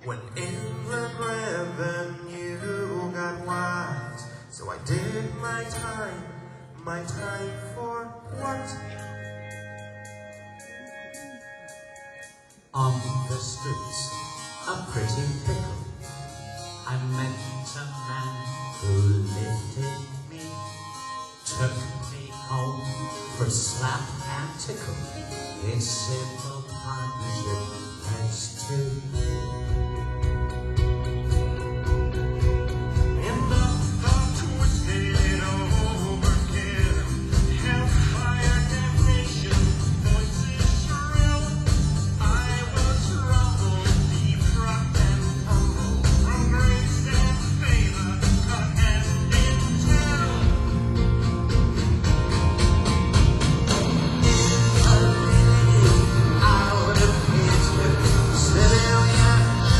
when inland revenue got wise. So I did my time, my time for what? On the streets, a pretty pickle, I met a man who lifted me, took me home for slap and tickle. His simple partnership has to me. In the dark twisted overhead, hellfire damnation, voices shrill. I was rumbled, defrocked and humbled, from grace and favor, cut and intel. Out of history, civilian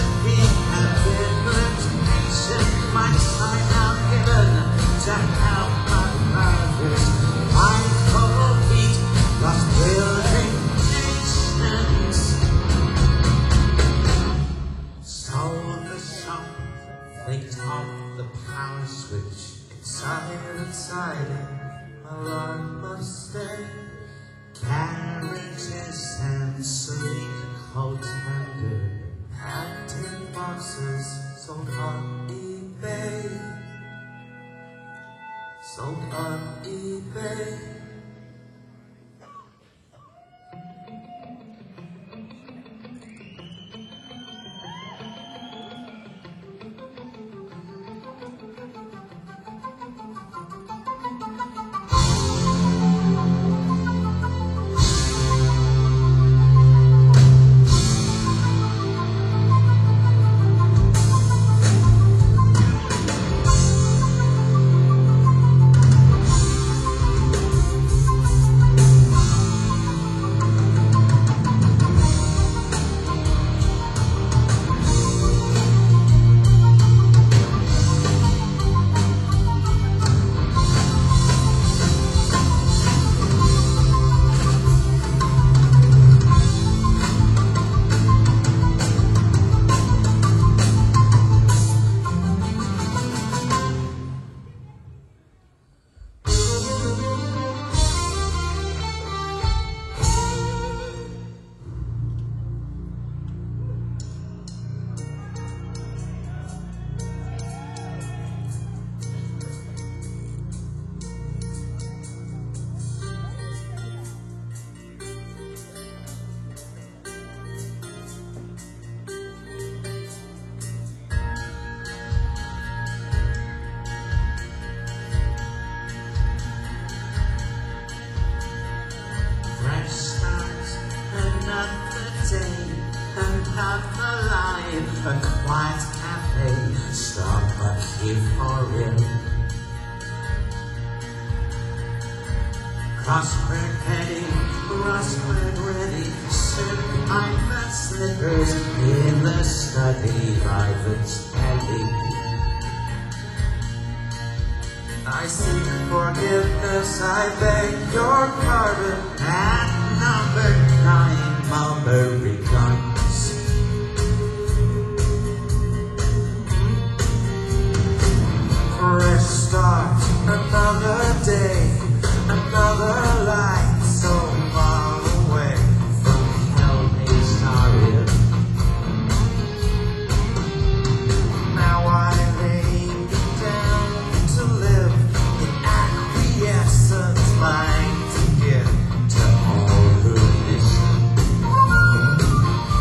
rehabilitation, my time out given to help my brothers. My cold feet lost building nations. Sold the shop, flicked off the power switch. Silent, silent, alarm must stay. Carriages and sleek clothes under, packed in boxes, sold on eBay. Sold on eBay. Fresh start, another day, another life, a quiet cafe, stop but euphoria. Crossword ready, crossword ready, sip my slippers in the study, private alley. I seek forgiveness, I beg your pardon, at number nine Mulberry Gardens. Fresh start, another day, another life, so far away from Hell-Azaria. Now I lay me down to live in acquiescence, mine to give to all who listen.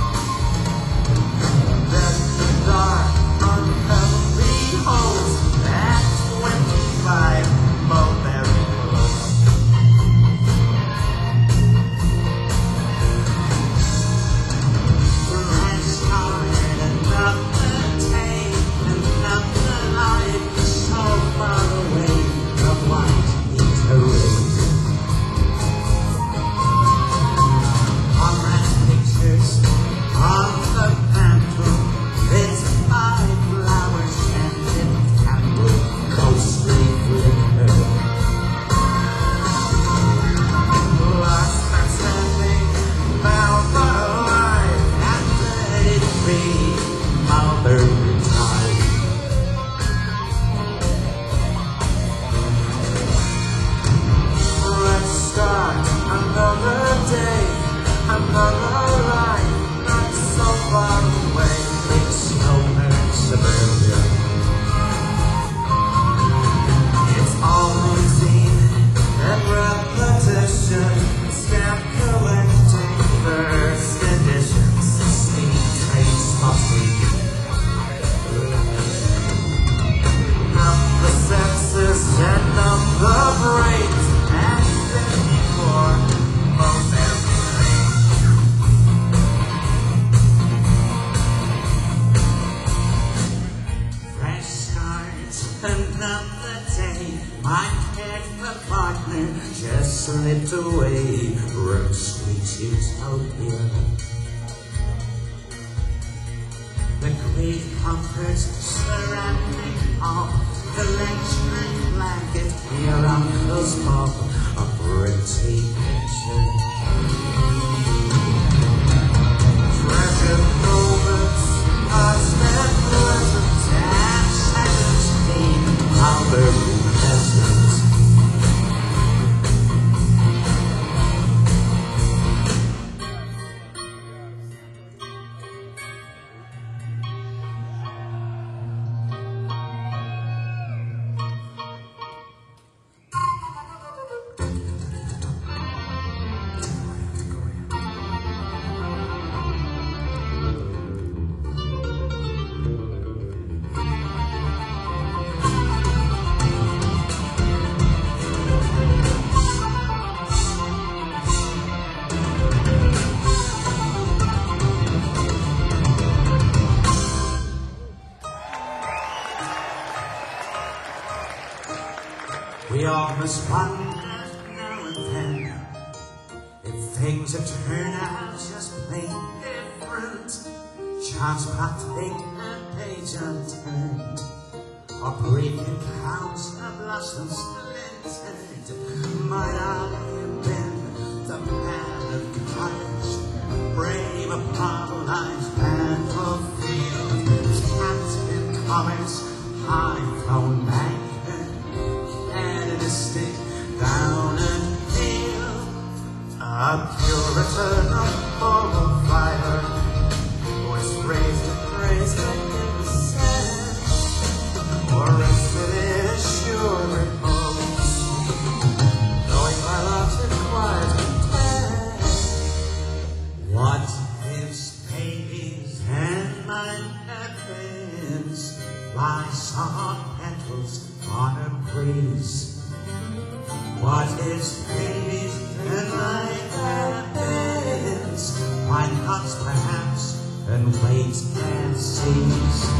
slipped away from sweet utopia. The great comforts surrounding all, the lecturing blanket, your uncle's mop, a pretty picture. Treasured moments are spent pleasant and seconds came out of essence. We all must wonder now and then if things have turned out just plain different. Chance might take a page unturned, or brief encounters of blossom splintered. Might I have been the man of courage, brave upon life's battlefield, Captain Comet's high-flown bank, stick down and hill, a Puritan of moral fire, voice raised to praise the innocent, or rested in assured repose, knowing my love's required content. What if babies and my happiness lie soft petals on a breeze? What is babies and my happiness? Why not perhaps and wait and see?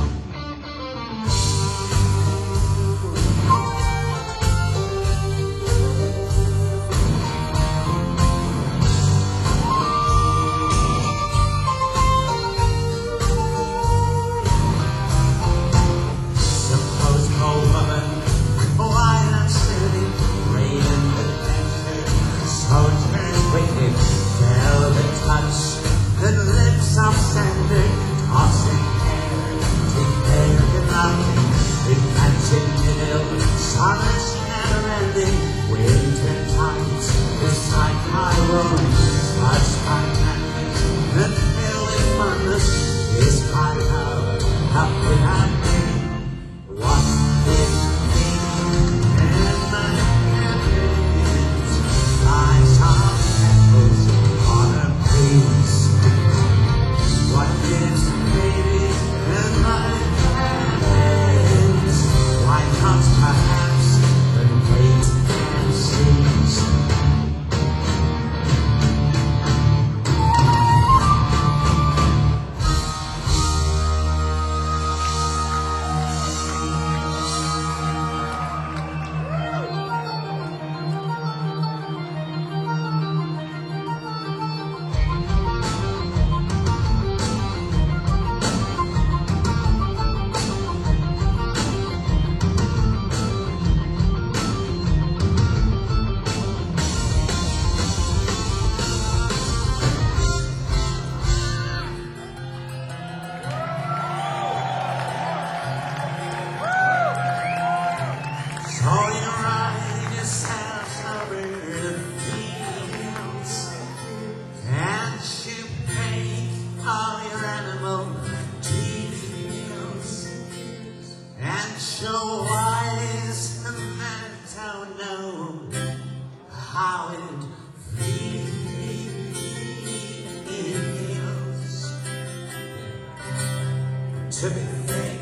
To be frank,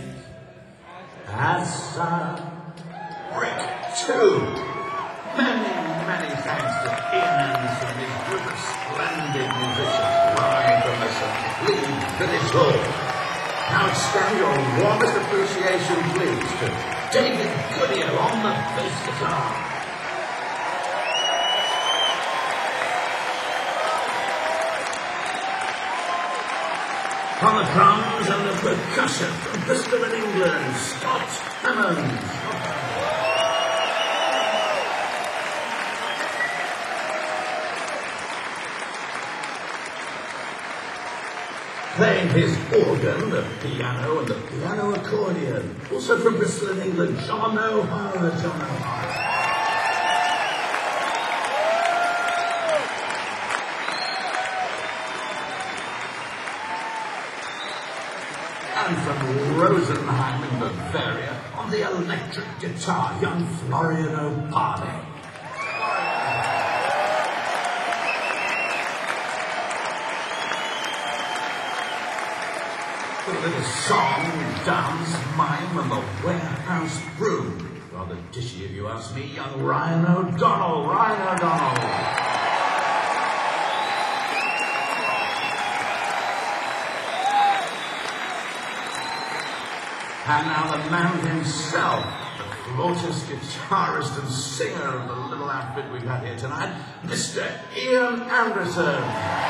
as a brick too. Many, many thanks to Ian Anderson and his group of splendid musicians live from this complete British hall. Now extend your warmest appreciation, please, to David Goodyear on the bass guitar. On the drums and the percussion from Bristol in England, Scott Hammond. Playing his organ, the piano, and the piano accordion. Also from Bristol in England, John O'Hara, John O'Hara. And from Rosenheim in Bavaria, on the electric guitar, young Florian O'Barney. A little song, dance, mime, and the warehouse broom. Rather dishy if you ask me, young Ryan O'Donnell, Ryan O'Donnell. And now the man himself, the flautist, guitarist, and singer of the little outfit we've had here tonight, Mister Ian Anderson.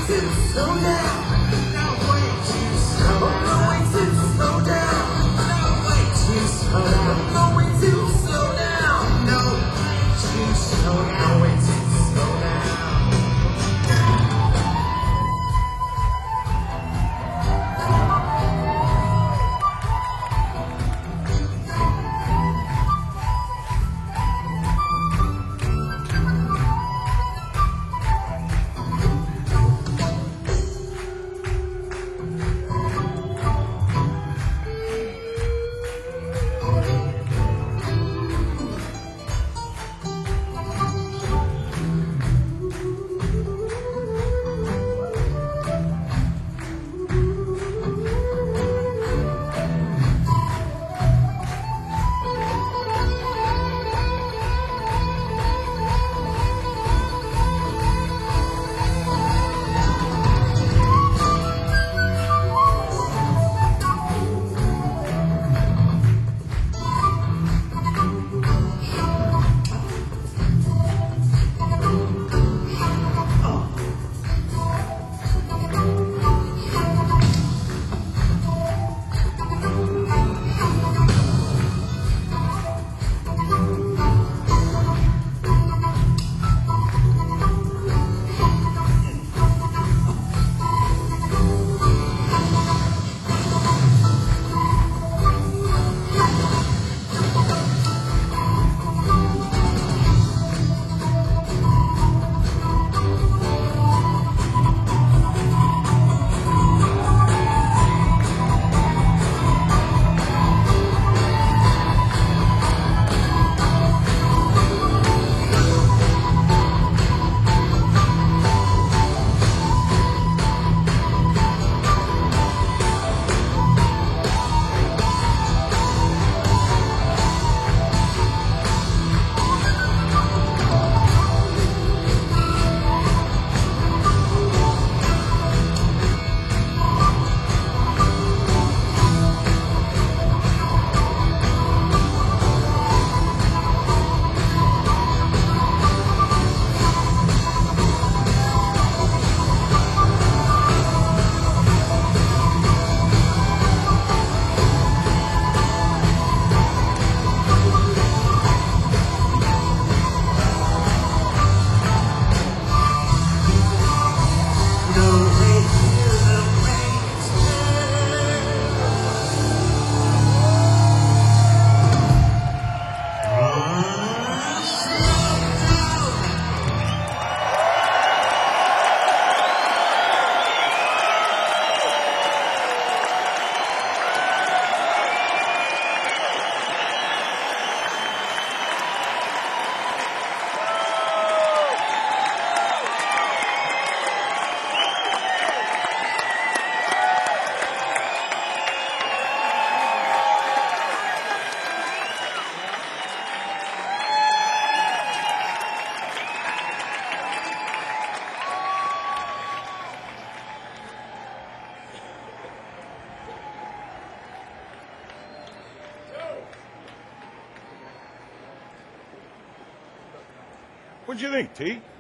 to slow down. No way to slow down. No way to slow down. No way to slow down. No way to slow down. No way to slow down. No way to slow down. What do you think, T?